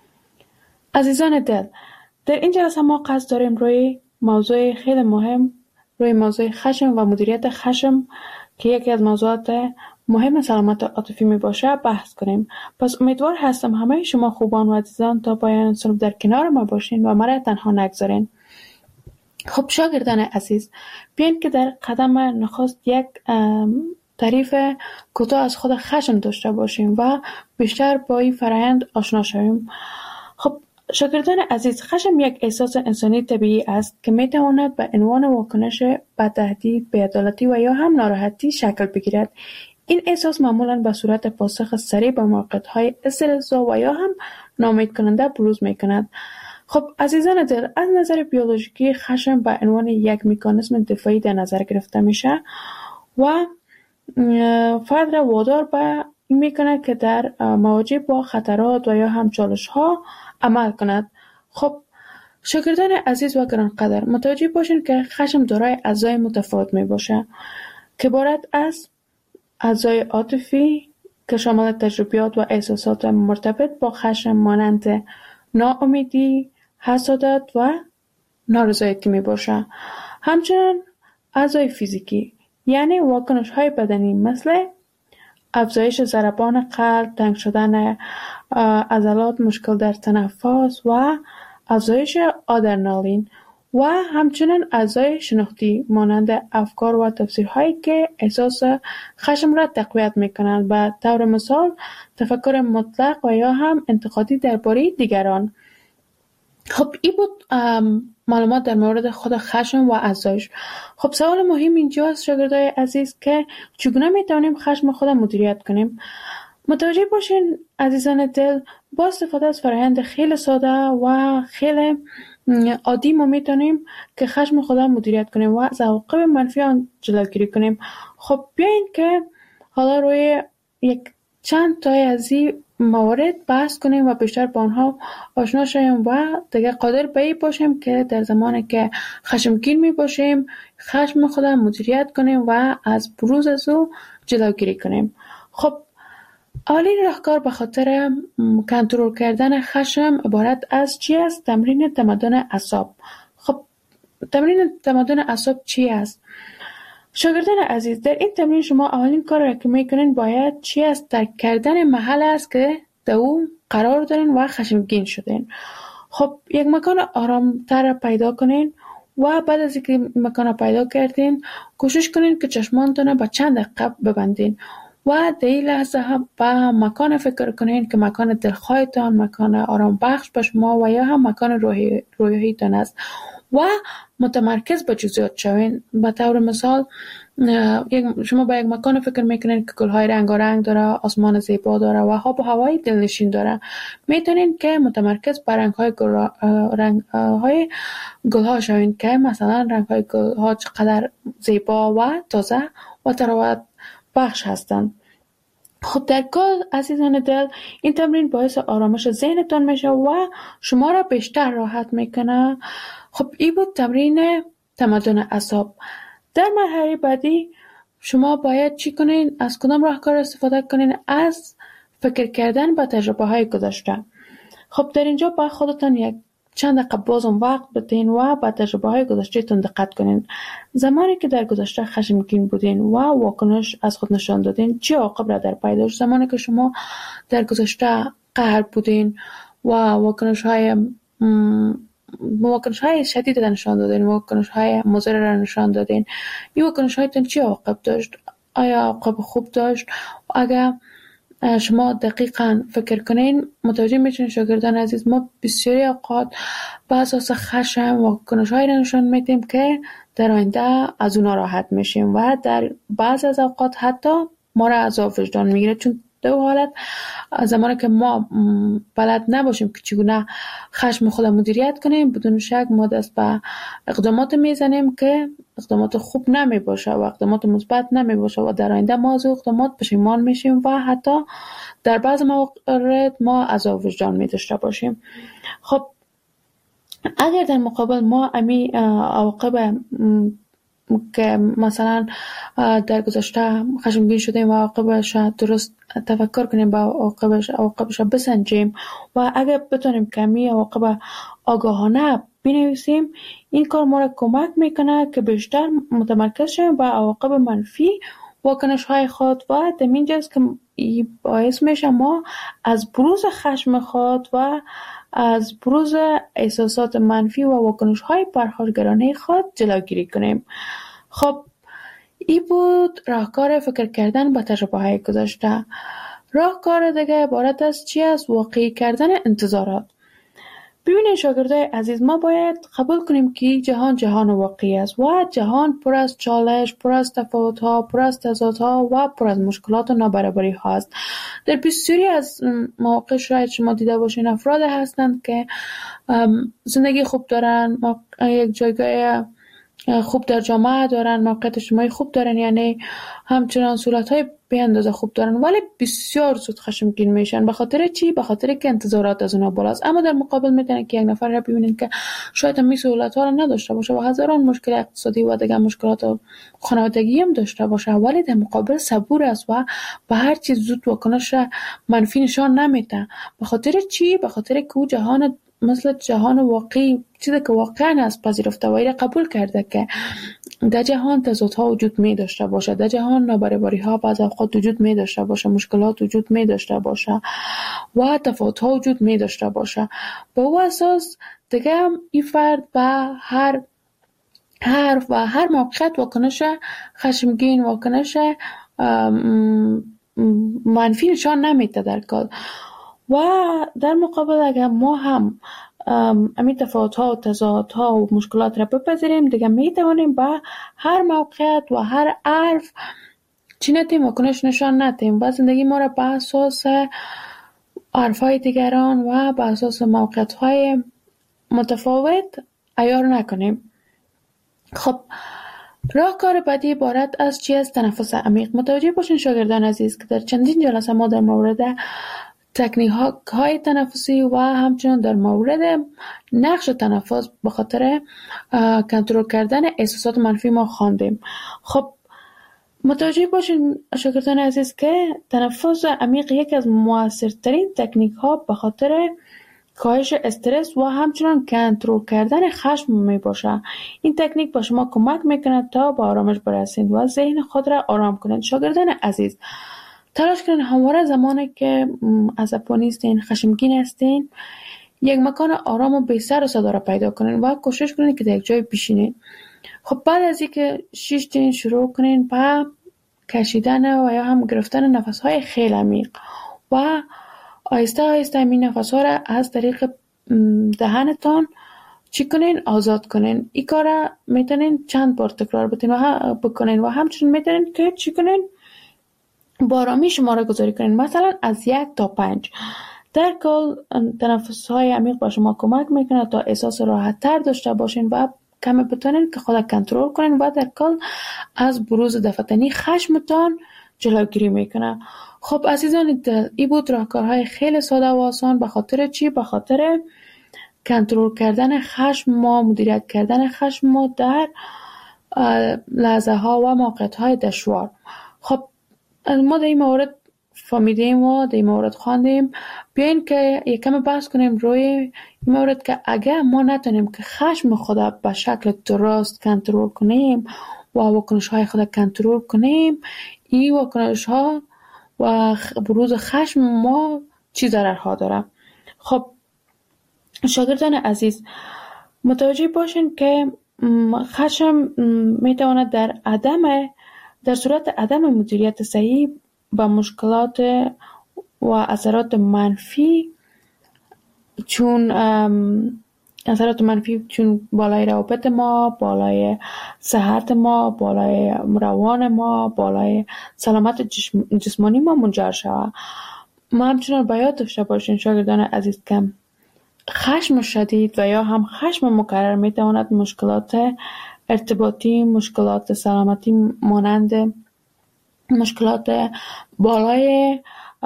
عزیزان دل، در این جلسه ما قصد داریم روی موضوع خیلی مهم، روی موضوع خشم و مدیریت خشم که یکی از موضوعات مهم سلامت عاطفی می باشه بحث کنیم. پس امیدوار هستم همه شما خوبان و عزیزان تا پایان صنف در کنار ما باشین و مرا تنها نگذارین. خب شاگردان عزیز، بیاین که در قدم نخست یک تعریف کوتاه از خود خشم داشته باشیم و بیشتر با این فرآیند آشنا شویم. خب شاگردان عزیز، خشم یک احساس انسانی طبیعی است که میتواند به عنوان واکنش به تهدید، بی‌عدالتی و یا هم ناراحتی شکل بگیرد. این احساس معمولاً به صورت پاسخ سریع به موقعیت‌های استرس‌زا و یا هم ناامید کننده بروز می‌کند. خب عزیزان دل، از نظر بیولوژیکی خشم به عنوان یک مکانیزم دفاعی در نظر گرفته میشه و فرد را وادار به این می‌کند که در مواجه با خطرات و یا هم چالش‌ها عمل کند. خب شاگردان عزیز و گرانقدر، متوجه باشین که خشم دارای اجزای متفاوت می باشه که عبارت از اجزای عاطفی که شامل تجربیات و احساسات مرتبط با خشم مانند ناامیدی، حسادت و نارضایتی می باشه. همچنین اجزای فیزیکی یعنی واکنش های بدنی مثل افزایش ضربان قلب، تنگ شدن عضلات، مشکل در تنفس و افزایش آدرنالین و همچنین اعضای شناختی مانند افکار و تفسیرهایی که احساس خشم را تقویت میکنند. به طور مثال تفکر مطلق و یا هم انتقادی درباره دیگران. خب این بود معلومات در مورد خود خشم و اعضایش. خب سوال مهم اینجاست شاگردای عزیز که چگونه میتونیم خشم خود مدیریت کنیم؟ متوجه باشین عزیزان دل، با استفاده از فرآیند خیلی ساده و خیلی عادی ما میتونیم که خشم خود مدیریت کنیم و از عواقب منفی آن جلوگیری کنیم. خب بیاین که حالا روی یک چند تای از این موارد بحث کنیم و بیشتر با آنها آشنا شویم و دیگه قادر به این باشیم که در زمانی که خشمگین می باشیم خشم خود مدیریت کنیم و از بروز از او جلوگیری کنیم. خب اولین راهکار به خاطر کنترل کردن خشم عبارت از چی است؟ تمرین تمدن اعصاب. خب تمرین تمدن اعصاب چی است؟ شاگردان عزیز، در این تمرین شما اولین کار را که میکنین باید چی است؟ درک کردن محل است که در او قرار دارین و خشمگین شدین. خب یک مکان آرامتر پیدا کنین و بعد از اینکه مکان پیدا کردین کوشش کنین که چشمانتون به چند دقیقه ببندین و در این لحظه هم به مکان فکر کنین که مکان دلخواهتان، مکان آرام بخش به شما و یا هم مکان روحیتان است و متمرکز به جزئیات شوین. به طور مثال شما به یک مکان فکر میکنین که گلهای رنگارنگ داره، آسمان زیبا داره و آب و هوای دلنشین داره، میتونین که متمرکز بر رنگهای گلها شوین که مثلا رنگهای گلها چقدر زیبا و تازه و تراوت بخش هستند. خب در کل عزیزان دل، این تمرین باعث آرامش ذهنتان میشه و شما را بیشتر راحت میکنه. خب این بود تمرین تمدن اعصاب. در مرحله بعدی شما باید چی کنین؟ از کدام راهکار استفاده کنین؟ از فکر کردن به تجربه های گذشته. خب در اینجا با خودتان یک چند دقیقه بازم وقت بدین و به تجربه های گذشته تون دقت کنین. زمانی که در گذشته خشمگین بودین و واکنش از خود نشان دادین، چه عواقب را در پی داشت؟ زمانی که شما در گذشته قهر بودین و واکنش های شدید را نشان دادین، واکنش های مضر را نشان دادین، این واکنش هایتون چه عواقب داشت؟ آیا عواقب خوب داشت؟ اگر شما دقیقاً فکر کنین متوجه میشین شاگردان عزیز، ما بسیاری اوقات به اساس خشم و واکنش‌هایی را نشان میدیم که در آینده از اونا راحت میشیم و در بعض از اوقات حتی ما را عذاب وجدان میگیره. چون دو حالت، زمانی که ما بلد نباشیم که چگونه خشم خود مدیریت کنیم، بدون شک ما دست به اقدامات میزنیم که اقدامات خوب نمی باشه و اقدامات مثبت نمی باشه و در آینده ما از اقدامات پشیمان میشیم و حتی در بعض موارد ما عذاب وجدان می داشته باشیم. خب اگر در مقابل ما امی عواقب که مثلا در گذشته خشمگین شدیم و عواقبش درست تفکر کنیم با عواقبش بسنجیم و اگر بتونیم کمی عواقب آگاهانه بنویسیم، این کار ما را کمک میکنه که بیشتر متمرکز شیم با عواقب منفی واکنش های خود و در اینجاست که باعث میشه ما از بروز خشم خود و از بروز احساسات منفی و واکنش های پرخاشگرانه خود جلوگیری کنیم. خب این بود راهکار فکر کردن با تجربه های گذشته. راهکار دیگه عبارت از چی است؟ واقعی کردن انتظارات. ببینید شاگردای عزیز، ما باید قبول کنیم که جهان واقعی است و جهان پر از چالش، پر از تفاوت‌ها، پر از تضادها و پر از مشکلات و نابرابری‌ها است. در بسیاری از مواقع شاید شما دیده باشین افراد هستند که زندگی خوب دارن، یک جایگاه خوب در جامعه دارن، موقعیت اجتماعی خوب دارن، یعنی همچنان صورت‌های به اندازه خوب دارن، ولی بسیار زود خشمگین میشن. به خاطر چی؟ به خاطر که انتظارات از اونها بالاست. اما در مقابل میتونن که یک نفر را ببینین که شاید هم سهولت‌ها را نداشته باشه و هزاران مشکل اقتصادی و دیگر مشکلات خانوادگی هم داشته باشه، ولی در مقابل صبور است و به هر چیز زود واکنش منفی نشان نمیده. به خاطر چی؟ به خاطر که او جهان مثل جهان واقعی، چیزی که واقعا است پذیرفته و قبول کرده که در جهان تضادها وجود می داشته باشه، در جهان نابرابری‌ها بعض اوقات وجود می داشته باشه، مشکلات وجود می داشته باشه و تفاوت‌ها وجود می داشته باشه. با او اساس دیگه این فرد به هر موقعیت واکنش خشمگین، واکنش منفی نشان نمیده در کل. و در مقابل اگر ما هم امی تفاوت‌ها و تضادها و مشکلات را بپذیریم، دیگه میتوانیم با هر موقعیت و هر حرف چی نتیم واکنش نشان ندیم و زندگی ما را به اساس حرف‌های دیگران و به اساس موقعیت‌های متفاوت عیار نکنیم. خب راهکار بعدی عبارت از چی است؟ تنفس عمیق. متوجه باشین شاگردان عزیز که در چندین جلسه ما در مورد تکنیک های تنفسی و همچنین در مورد نقش تنفس به خاطر کنترل کردن احساسات منفی ما خواندیم. خب متوجه باشین شاگردان عزیز که تنفس عمیق یکی از موثرترین تکنیک ها به خاطر کاهش استرس و همچنین کنترل کردن خشم می باشه. این تکنیک با شما کمک میکنه تا به آرامش برسید و ذهن خود را آرام کنید. شاگردان عزیز، تلاش کنین همواره زمانی که عصبانی هستین، خشمگین هستین، یک مکان آرام و بی سر و صدا را پیدا کنین و کوشش کنین که در یک جای بشینین. خب بعد از اینکه شیشتین شروع کنین و کشیدن و یا هم گرفتن نفس‌های خیلی عمیق و آهسته آهسته این نفس‌ها را از طریق دهنتان چی کنین؟ آزاد کنین. این کار را میتونین چند بار تکرار بکنین و همچنین میتونین که چی کنین؟ با آرامی شماره گذاری کنین، مثلا از 1 تا 5. در کل تنفس‌های عمیق با شما کمک میکنه تا احساس راحت تر داشته باشین و کمی بتونین که خود کنترل کنین و در کل از بروز دفتنی خشمتان جلوگیری میکنه. خب عزیزان دل، این بود راهکارهای خیلی ساده و آسان. به خاطر چی؟ به خاطر کنترل کردن خشم ما، مدیریت کردن خشم ما در لحظه ها و موقعیت های دشوار. خب ما در این مورد فهمیدیم و در این مورد خواندیم. بیاین که یکم بحث کنیم روی این مورد که اگر ما نتونیم که خشم خود به شکل درست کنترل کنیم و واکنش های خود کنترل کنیم، این واکنش ها و بروز خشم ما چی ضررها داره. خب شاگردان عزیز متوجه باشین که خشم میتواند در صورت عدم مدیریت صحیح با مشکلات و اثرات منفی چون بالای روابط ما، بالای صحت ما، بالای روان ما، بالای سلامت جسمانی ما منجر شود. ما همچنان باید داشته باشین شاگردان عزیز که خشم شدید و یا هم خشم مکرر میتواند مشکلات ارتباطی، مشکلات سلامتی مانند مشکلات بالای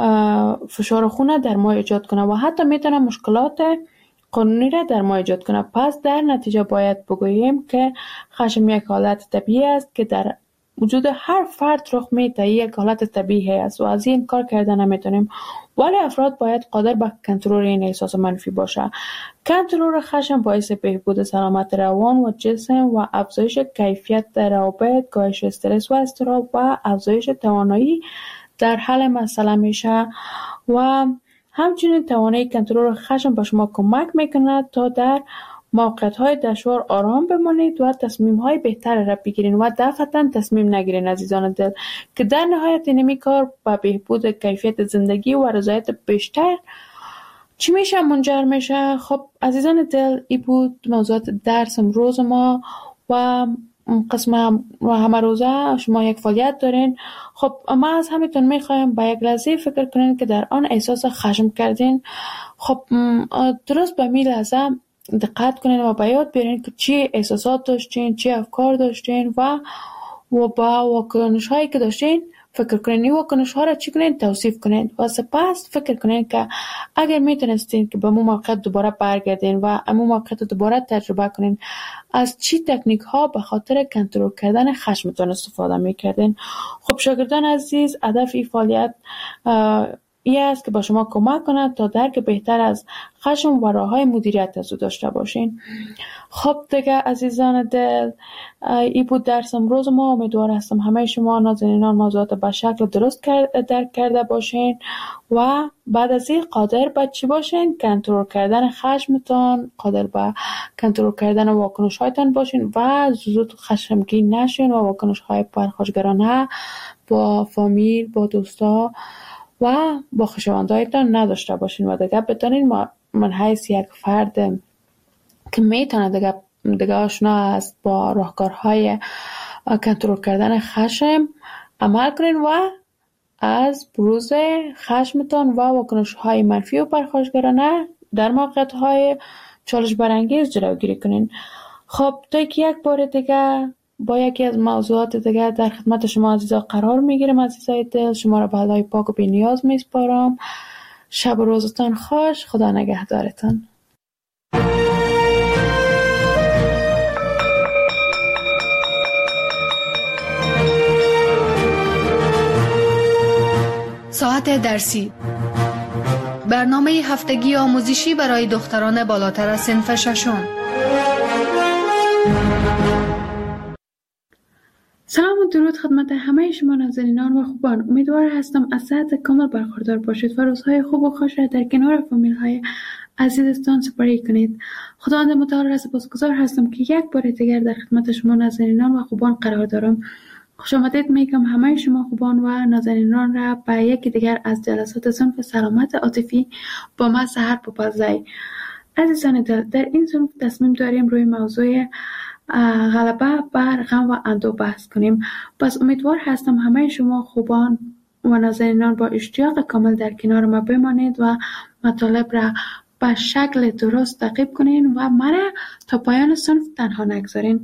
فشار خون در ما ایجاد کنه و حتی میتونه مشکلات قانونی را در ما ایجاد کنه. پس در نتیجه باید بگوییم که خشم یک حالت طبیعی است که در وجود هر فرد رخ میده، یک حالت طبیعی است و از این کار کردن نمیتونیم، ولی افراد باید قادر به کنترل این احساس منفی باشه. کنترل خشم باعث بهبود سلامت روان و جسم و افزایش کیفیت روابط، کاهش استرس و اضطراب و افزایش توانایی در حل مسئله میشه و همچنین توانایی کنترل خشم به شما کمک میکنه تا در موقعیت‌های دشوار آرام بمانید و تصمیم‌های بهتر را بگیرین و دفعتاً تصمیم نگیرین عزیزان دل، که در نهایت اینمی کار به بهبود کیفیت زندگی و رضایت بیشتر چی میشه؟ منجر میشه. خب عزیزان دل، این بود موضوعات درس امروز ما و قسم همه روزه شما یک فعالیت دارین. خب ما از همیتون میخوایم به یک لحظه فکر کنین که در آن احساس خشم کردین. خب درست به می لحظه دقت کنین و به یاد بیارین که چی احساسات داشتین، چی افکار داشتین و با واکنش هایی که داشتین فکر کنین. این واکنش ها را چی کنین؟ توصیف کنین و سپس فکر کنین که اگر میتونستین که به مو موقعیت دوباره برگردین و امو موقعیت دوباره تجربه کنین، از چی تکنیک ها به خاطر کنترل کردن خشمتون استفاده میکردین. خب شاگردان عزیز، هدف این فعالیت این است که با شما کمک کند تا درک بهتر از خشم و راه‌های مدیریت از او داشته باشین. خب دیگه عزیزان دل، این بود درس امروز ما. امیدوار هستم همه شما نازنینان موضوعات به شکل درست درک کرده باشین و بعد از این قادر به چی باشین؟ کنترل کردن خشمتان، قادر به کنترل کردن واکنش هایتان باشین و زود خشمگین نشین و واکنش های پرخاشگرانه با فامیل، با دوستا و با خویشاوندایتان نداشته باشین و دیگه بتونین من حیث یک فرد که میتونه دیگه آشنا است با راهکارهای کنترل کردن خشم عمل کنین و از بروز خشمتان و واکنش‌های منفی و پرخاشگرانه در موقعیت‌های چالش برانگیز جلوگیری کنین. خب تا که یک بار دیگه با یکی از موضوعات دیگه در خدمت شما عزیزا قرار میگیرم. عزیزای دل، شما را به خدای پاک و بی‌نیاز میسپارم. شب و روزتان خوش. خدا نگهدارتان. ساعت درسی، برنامه هفتگی آموزشی برای دختران بالاتر از صنف ششم. سلام و درود خدمت همه شما نازنینان و خوبان. امیدوار هستم از صحت کامل برخوردار باشید و روزهای خوب و خوش را در کنار فامیل های عزیزتان سپری کنید. خداوند متعال را سپاسگزار هستم که یک بار دیگر در خدمت شما نازنینان و خوبان قرار دارم خوش آمدید میگم همه شما خوبان و نازنینان را به یکی دیگر از جلسات صنف سلامت عاطفی با من سحر پوپزی. عزیزان دل، در این صنف تصمیم داریم روی موضوع غلبه بر غم و اندوه بحث کنیم. پس امیدوار هستم همه شما خوبان و نازنینان با اشتیاق کامل در کنار ما بمانید و مطالب را به شکل درست تعقیب کنین و مرا تا پایان صنف تنها نگذارین.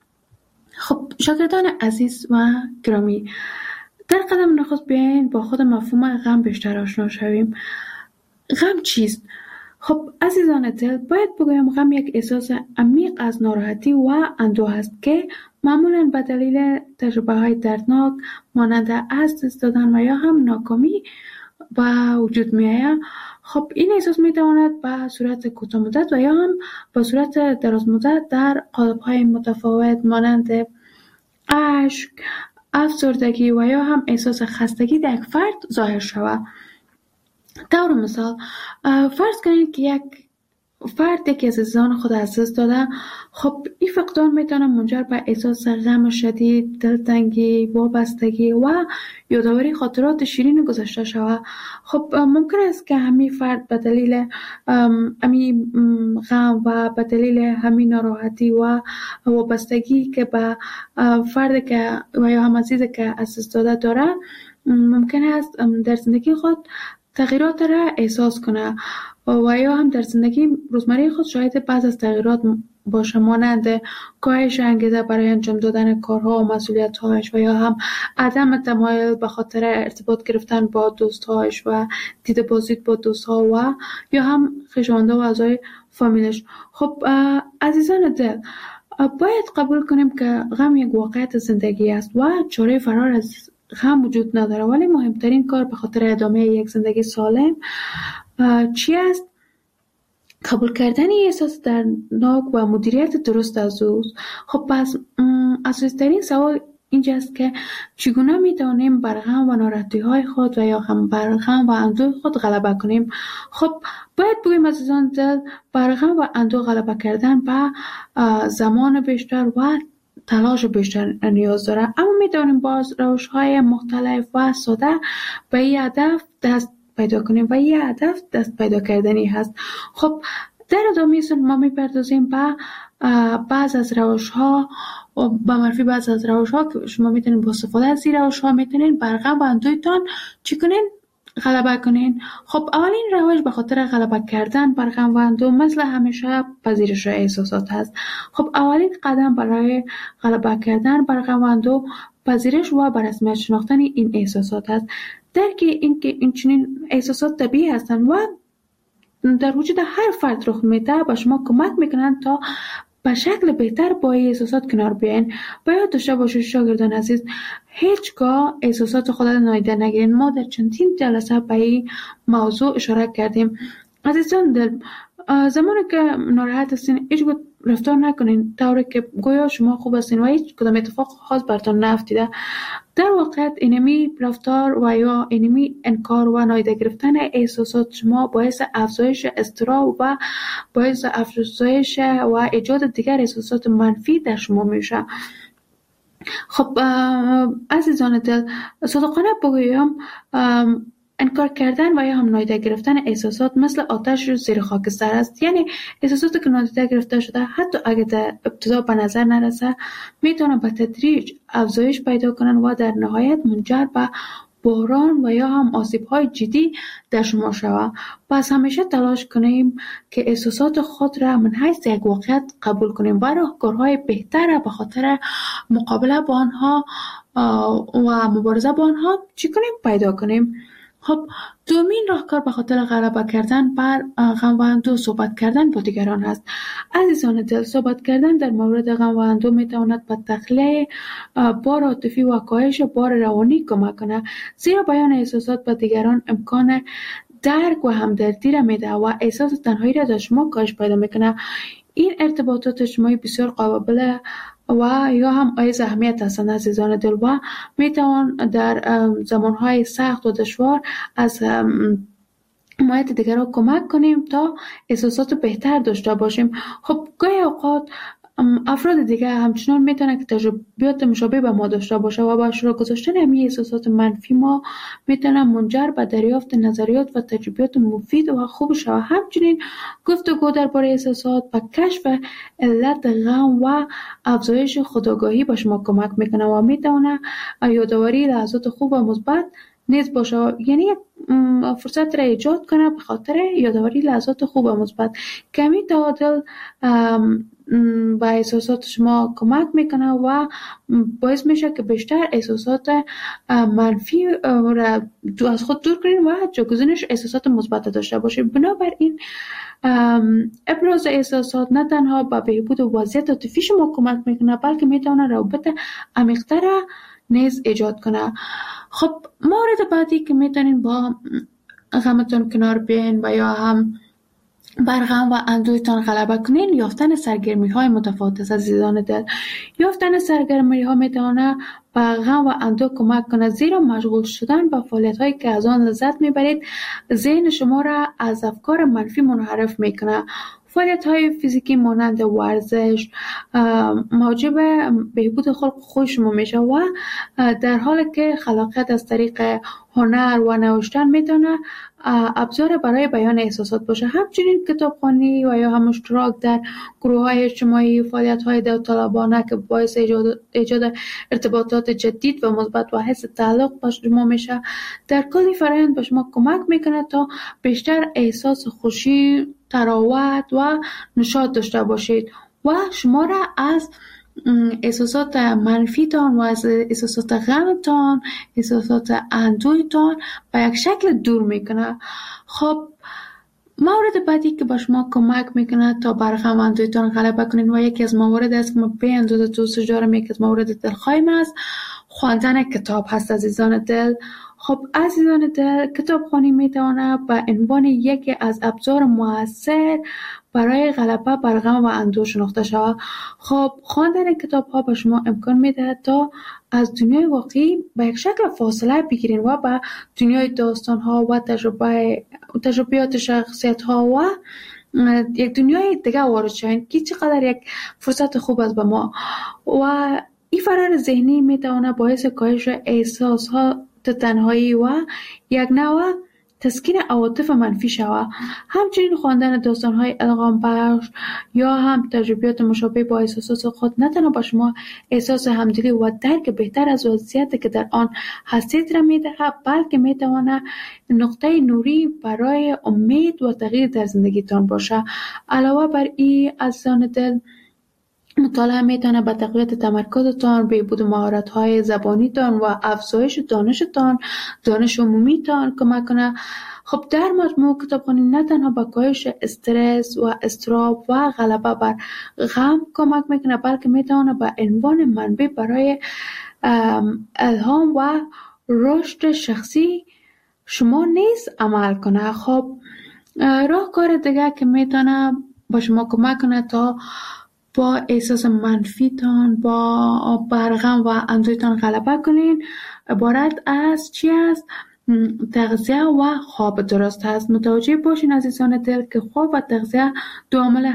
خب شاگردان عزیز و گرامی، در قدم نخست بیاین با خود مفهوم غم بیشتر آشنا شویم. غم چیست؟ خب عزیزان دل، باید بگویم غم یک احساس عمیق از ناراحتی و اندوه است که معمولاً به دلیل تجربه های دردناک مانند از دست دادن و یا هم ناکامی به وجود می آید. خب این احساس می تواند به صورت کوتاه مدت و یا هم به صورت دراز مدت در قالب‌های متفاوت مانند اشک، افسردگی و یا هم احساس خستگی در یک فرد ظاهر شود. طور مثال فرض کنید که یک فرد یکی از عزیزان خود از دست داده. خب این فقدان میتونه منجر به احساس غم شدید، دلتنگی، وابستگی و یادآوری خاطرات شیرین گذشته شود. خب ممکن است که همین فرد به دلیل همین غم و به دلیل همین ناراحتی و وابستگی که به فرد که و یا هم عزیزی که از دست داده داره، ممکن است در زندگی خود تغییرات را احساس کنه و یا هم در زندگی روزمره خود شاهد بعض از تغییرات باشه، مانند کاهش انگیزه برای انجام دادن کارها و مسئولیت‌هایش و یا هم عدم تمایل به خاطر ارتباط گرفتن با دوست‌هایش و دیده بازدید با دوست‌ها و یا هم خویشاوندان و اعضای فامیلش. خب عزیزان دل، باید قبول کنیم که غم یک واقعیت زندگی است و چاره فرار از غم وجود نداره، ولی مهمترین کار به خاطر ادامه یک زندگی سالم چی است؟ قبول کردن احساس دردناک و مدیریت درست از اوست. خب پس اساسی‌ترین سوال اینجاست که چگونه میتونیم بر غم و ناراحتی‌های خود و یا هم بر غم و اندوه خود غلبه کنیم. خب باید بگوییم عزیزان دل، بر غم و اندوه غلبه کردن به زمان بیشتر و تلاش بیشتر نیاز داره، اما میتونیم باز روش‌های مختلف و ساده به این هدف دست پیدا کنیم و این هدف دست پیدا کردنی هست. خب در ادامه ما میپردازیم به بعض از روش‌ها و به معرفی بعض از روش‌ها که شما میتونید با استفاده از این روش‌ها میتونید بر غم و اندوهتان چی کنین؟ غلبه کنین. خب اولین روش به خاطر غلبه کردن بر غم و اندوه مثل همیشه پذیرش احساسات هست. خب اولین قدم برای غلبه کردن بر غم و اندوه پذیرش و به رسمیت شناختن این احساسات است. درک اینکه این چنین احساسات طبیعی هستند و در وجود هر فرد رخ میده به شما کمک میکنند تا به شکل بهتر با این احساسات کنار بیاین. باید داشته باشید شاگردان عزیز، هیچگاه احساسات خود را نادیده نگیرین. ما در چندین جلسه به این موضوع اشاره کردیم. عزیزان دل، زمانی که ناراحت هستین هیچ رفتار نکنین طوری که گویا شما خوب هستین و هیچ کدام اتفاق خاص براتون نیفتیده. در واقع اینمی رفتار و یا اینمی انکار و نادیده گرفتن احساسات شما باعث افزایش اضطراب و باعث افزایش و ایجاد دیگر احساسات منفی در شما میشه. خب عزیزان دل، صادقانه بگویم انکار کردن و یا هم نادیده گرفتن احساسات مثل آتش زیر خاکستر است. یعنی احساساتی که نادیده گرفته شده حتی اگه در ابتدا به نظر نرسه میتونن به تدریج افزایش پیدا کنن و در نهایت منجر به بحران و یا هم آسیب‌های جدی در شما شود. پس همیشه تلاش کنیم که احساسات خود را من حیث یک واقعیت قبول کنیم و راهکارهای بهتر به خاطر مقابله با آنها و مبارزه با آنها چی کنیم؟ پیدا کنیم. خب دومین راهکار به خاطر غلبه کردن بر غم و اندوه صحبت کردن با دیگران هست. عزیزان دل، صحبت کردن در مورد غم و اندوه میتواند به تخلیه بار عاطفی و کاهش بار روانی کمک کنه، زیرا بیان احساسات به دیگران امکان درک و همدردی را میده و احساس تنهایی را در شما کاهش پیدا میکنه. این ارتباطات اجتماعی بسیار قابل و یا هم ایز اهمیت هستند عزیزان دل و میتوان در زمانهای سخت و دشوار از حمایت دیگر را کمک کنیم تا احساسات بهتر داشته باشیم. خب گاهی اوقات افراد دیگه همچنان میتونه که تجربیات مشابه به ما داشته باشه و با اشتراک گذاشتن همین احساسات منفی ما میتونه منجر به دریافت نظریات و تجربیات مفید و خوب شود. همچنین گفتگو درباره احساسات و کشف علت غم و افزایش خودآگاهی به شما کمک میکنه و میتونه یادآوری لحظات خوب و مثبت نیز باشه، یعنی یک فرصت را ایجاد کنه به خاطر یادآوری لحظات خوب و مثبت. کمی تعادل با احساسات شما کمک میکنه و باعث میشه که بیشتر احساسات منفی را از خود دور کنین و جایگزینش احساسات مثبت داشته باشید. بنابراین ابراز احساسات نه تنها به بهبود وضعیت عاطفی شما کمک میکنه، بلکه میتونه روابط عمیق‌تر نیز ایجاد کنه. خب مورد بعدی که میتونین با غمتون کنار بیاین و یا هم بر غم و اندوهتان غلبه کنین، یافتن سرگرمی های متفاوت است. عزیزان دل، یافتن سرگرمی ها میتونه به غم و اندوه کمک کنه، زیرا مشغول شدن به فعالیت هایی که از آن لذت میبرید ذهن شما را از افکار منفی منحرف میکنه. فعالیت های فیزیکی مانند ورزش موجب بهبود خلق خوی شما میشه و در حالی که خلاقیت از طریق هنر و نوشتن میتونه ابزار برای بیان احساسات باشه. همچنین کتابخوانی و یا هم اشتراک در گروه های اجتماعی، فعالیت های داوطلبانه که باعث ایجاد ارتباطات جدید و مثبت و حس تعلق با شما میشه، در کل فرآیند به شما کمک میکنه تا بیشتر احساس خوشی، تراوت و نشاط داشته باشید و شما را از احساسات منفیتان و از احساسات غمتان، احساسات اندوهتان به یک شکل دور میکنه. خب مورد بعدی که به شما کمک میکنه تا بر غم و اندوهتان غلبه کنین و یکی از موارد است که من به اندازه دوست دارم، یکی از موارد دلخواهیم است، خواندن کتاب هست. عزیزان دل، خب عزیزان دل، کتابخوانی میتونه به عنوان یکی از ابزار مؤثر برای غلبه بر غم و اندوه شناخته شود. خب خواندن کتاب ها به شما امکان میده تا از دنیای واقعی به یک شکل فاصله بگیرین و به دنیای داستان ها و تجربیات شخصیت ها و یک دنیای دیگه وارد شوین که چقدر یک فرصت خوب است به ما. و این فرار ذهنی میتونه باعث کاهش احساس ها تنهایی و یک نوع تسکین عواطف منفی شود. همچنین خواندن داستان‌های الهام بخش یا هم تجربیات مشابه با احساسات خود نه تنها به شما احساس همدلی و درک بهتر از وضعیتی که در آن هستید را می‌دهد، بلکه می‌تواند نقطه نوری برای امید و تغییر در زندگیتان باشد. علاوه بر این عزیزان دل، مطالعه میتونه به تقویت تمرکزتان، بهبود مهارت‌های زبانیتان و افزایش دانش عمومیتان کمک کنه. خب در مجموع کتابخوانی نه تنها به کاهش استرس و اضطراب و غلبه بر غم کمک میکنه، بلکه میتونه به عنوان منبع برای الهام و رشد شخصی شما نیز عمل کنه. خب راهکار دیگه که میتونه با شما کمک کنه تا با احساس منفیتان، با برغم و اندوهتان غلبه کنین، عبارت از چی است؟ تغذیه و خواب درست هست. متوجه باشین عزیزان دل که خواب و تغذیه دو عامل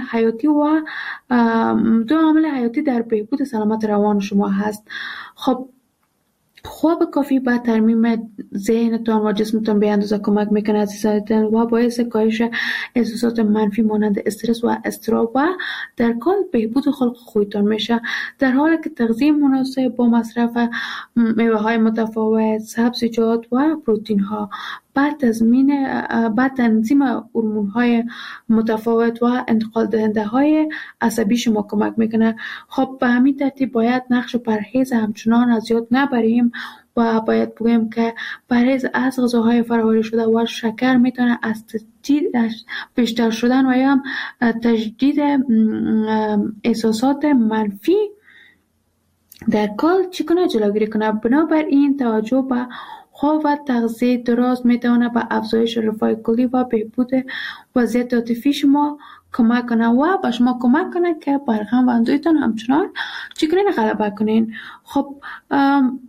حیاتی در بهبود سلامت روان شما هست. خب خواب کافی به ترمیم ذهنتان و جسمتان به اندازه کمک میکنه عزیزان دل و باعث کاهش احساسات منفی مانند استرس و اضطراب و در کل بهبود خلق خویتان میشه، در حالی که تغذیه مناسب با مصرف میوه های متفاوت، سبزیجات و پروتئین ها بعد تنظیم هورمون های متفاوت و انتقال دهنده های عصبی شما کمک میکنه. خب به همین ترتیب باید نقش پرهیز همچنان از یاد نبریم و باید بگویم که پرهیز از غذاهای فرآوری شده و شکر میتونه از بیشتر شدن و یا تجدید احساسات منفی در کل جلوگیری کنه. بنابراین توجه به خواب و تغذیه درست میتونه به افزایش رفاه کلی و بهبود وضعیت عاطفی شما کمک کنه و به شما کمک کنه که بر غم و اندوهتان همچنان چگونه غلبه کنین. خب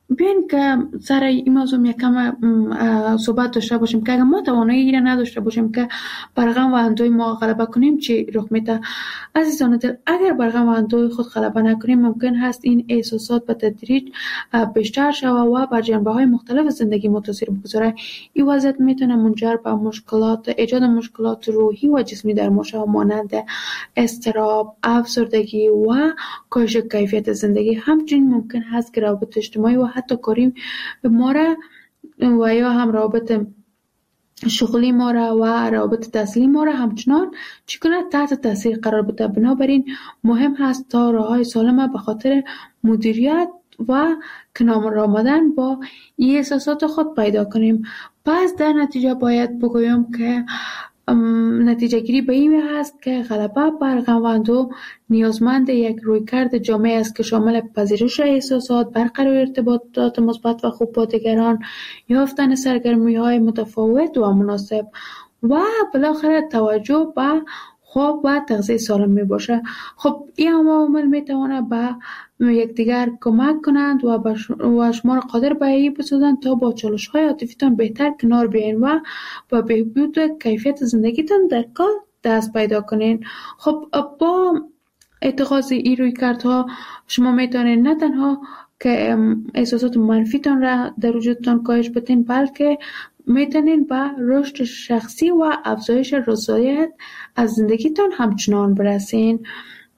بیاین که سر این موضوع یکم صحبت داشته باشیم که اگر ما توانایی را نداشته باشیم که بر غم و اندوه ما غلبه کنیم چی رخ میده. عزیزان دل، اگر بر غم و اندوه خود غلبه نکنیم ممکن هست این احساسات به تدریج بیشتر شود و بر جنبه های مختلف زندگی ما تاثیر بگذاره. این وضعیت میتونه منجر به ایجاد مشکلات روحی و جسمی در ما شود، مانند اضطراب، افسردگی و کاهش کیفیت زندگی. همچنین ممکن هست که روابط اجتماعی و حتی کاری ما را و یا هم روابط شغلی ما را و روابط تحصیلی ما را همچنان چگونه تحت تاثیر قرار بده. بنابراین مهم هست تا راه‌های سالم به خاطر مدیریت و کنار آمدن با این احساسات خود پیدا کنیم. پس در نتیجه باید بگویم که نتیجه گیری به این هست که غلبه بر غم و اندوه نیازمند یک رویکرد جامع است که شامل پذیرش احساسات، برقرار ارتباطات مثبت و خوب با دیگران، یافتن سرگرمی‌های متفاوت و مناسب و بالاخره توجه به خواب و تغذیه سالم می باشه. خب این عوامل می تواند به یکدیگر کمک کنند و شما را قادر به این بسازند تا با چالش‌های عاطفیتان بهتر کنار بیاین و با بهبود کیفیت زندگیتان در کار دست پیدا کنین. خب با اتخاذ این رویکردها شما میتونید نه تنها که احساسات منفیتان را در وجودتان کاهش بدین، بلکه میتونین به رشد شخصی و افزایش رضایت از زندگیتان همچنان برسین.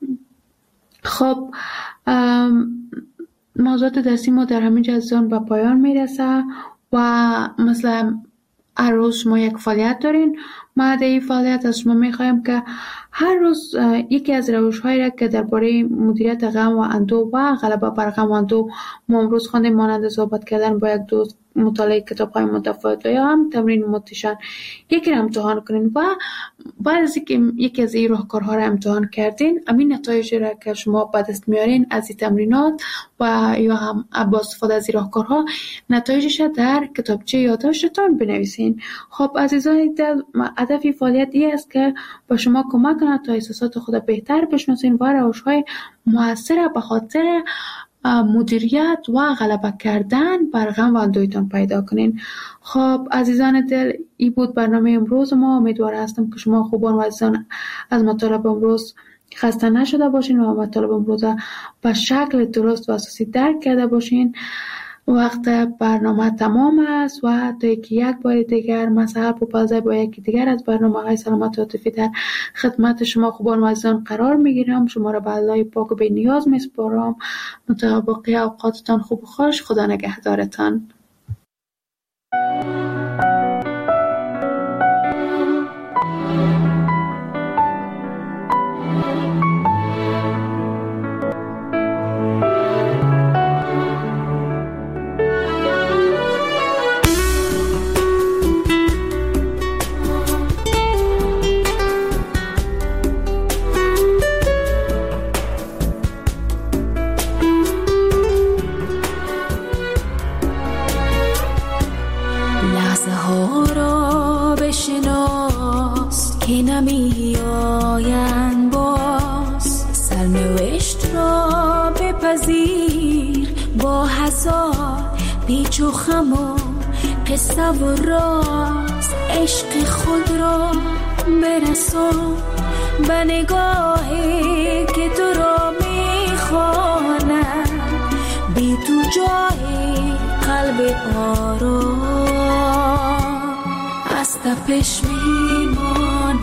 خب موضوعات درسی ما در همین جزان به پایان میرسه و مثلا هر روز شما یک فعالیت دارین. ما در این فعالیت از شما میخوایم که هر روز یکی از روش‌هایی را که درباره مدیریت غم و اندوه و غلبه بر غم و اندوه ما امروز خواندیم، مانند صحبت کردن با یک دوست، مطالعه کتاب‌های متفاوت و یا هم تمرین موتیشن، یکی را امتحان کنین و بعد از اینکه یکی از این راهکارها را امتحان کردین، همین نتایج را که شما به دست میارین از این تمرینات و یا هم با استفاده از این راهکارها نتایجش در کتابچه یادداشتتان بنویسین. خب عزیزان دل، هدف فعالیت این است که با شما کمک کنه تا احساسات خود بهتر بشناسین و روش‌های مؤثر به خاطر مدیریت و غلبه کردن بر غم و اندوهتان پیدا کنین. خب عزیزان دل، این بود برنامه امروز ما. امیدوار هستم که شما خوبان و عزیزان از مطالب امروز خسته نشده باشین و مطالب امروز به شکل درست و اساسی درک کرده باشین. وقت برنامه تمام است و تا یک بار دیگر من سحر پوپلزی با یکی دیگر از برنامه‌های سلامت عاطفی در خدمت شما خوبان و عزیزان قرار میگیرم. شما را به الله پاک و بی نیاز میسپارم. مطابق اوقاتتان خوب و خوش. خدا نگهدارتان. که نمی آیند باز، سرنوشت را بپذیر با هزار پیچ و خم و قصه و راز. عشق خود را برسان به نگاهی که تو را می خواند، بی تو جای قلب آرام از تپش می ماند.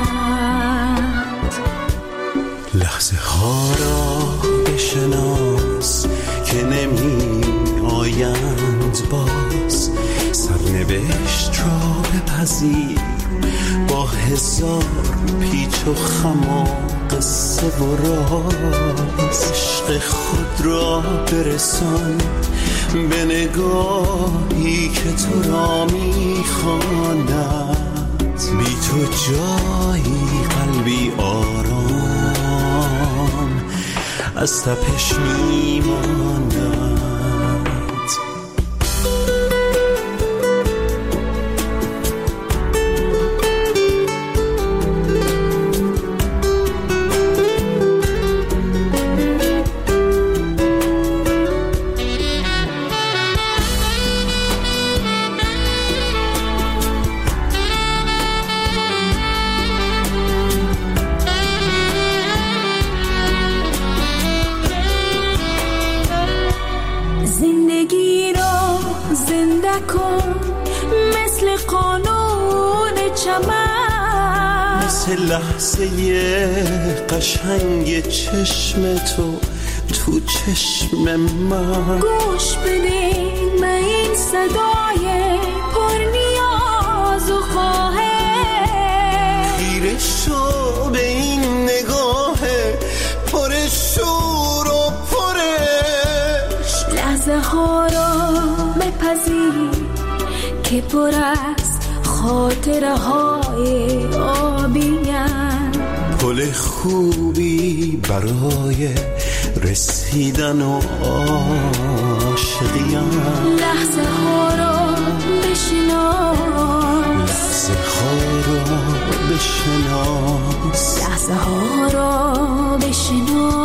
لحظه ها را بشناس که نمی آیند باز، سرنوشت را بپذیر با هزار پیچ و خم و قصه و راز. عشق خود را برسان به نگاهی که تو را میخواند، بی تو جایی قلبی آرام از تپش میماند. نکن مثل قانون چمن، مثل لحظه قشنگ چشم تو چشم من. گوش بدین به این صدای پر نیاز و خواهش، خیره شو به این نگاه پر شور و پرش. لحظه ها را بپذیر که پر است خاطره های آبی‌اند، پل خوبی برای رسیدن و عاشقی‌اند. لحظه ها را بشناس، لحظه ها را بشناس، لحظه ها را بشناس.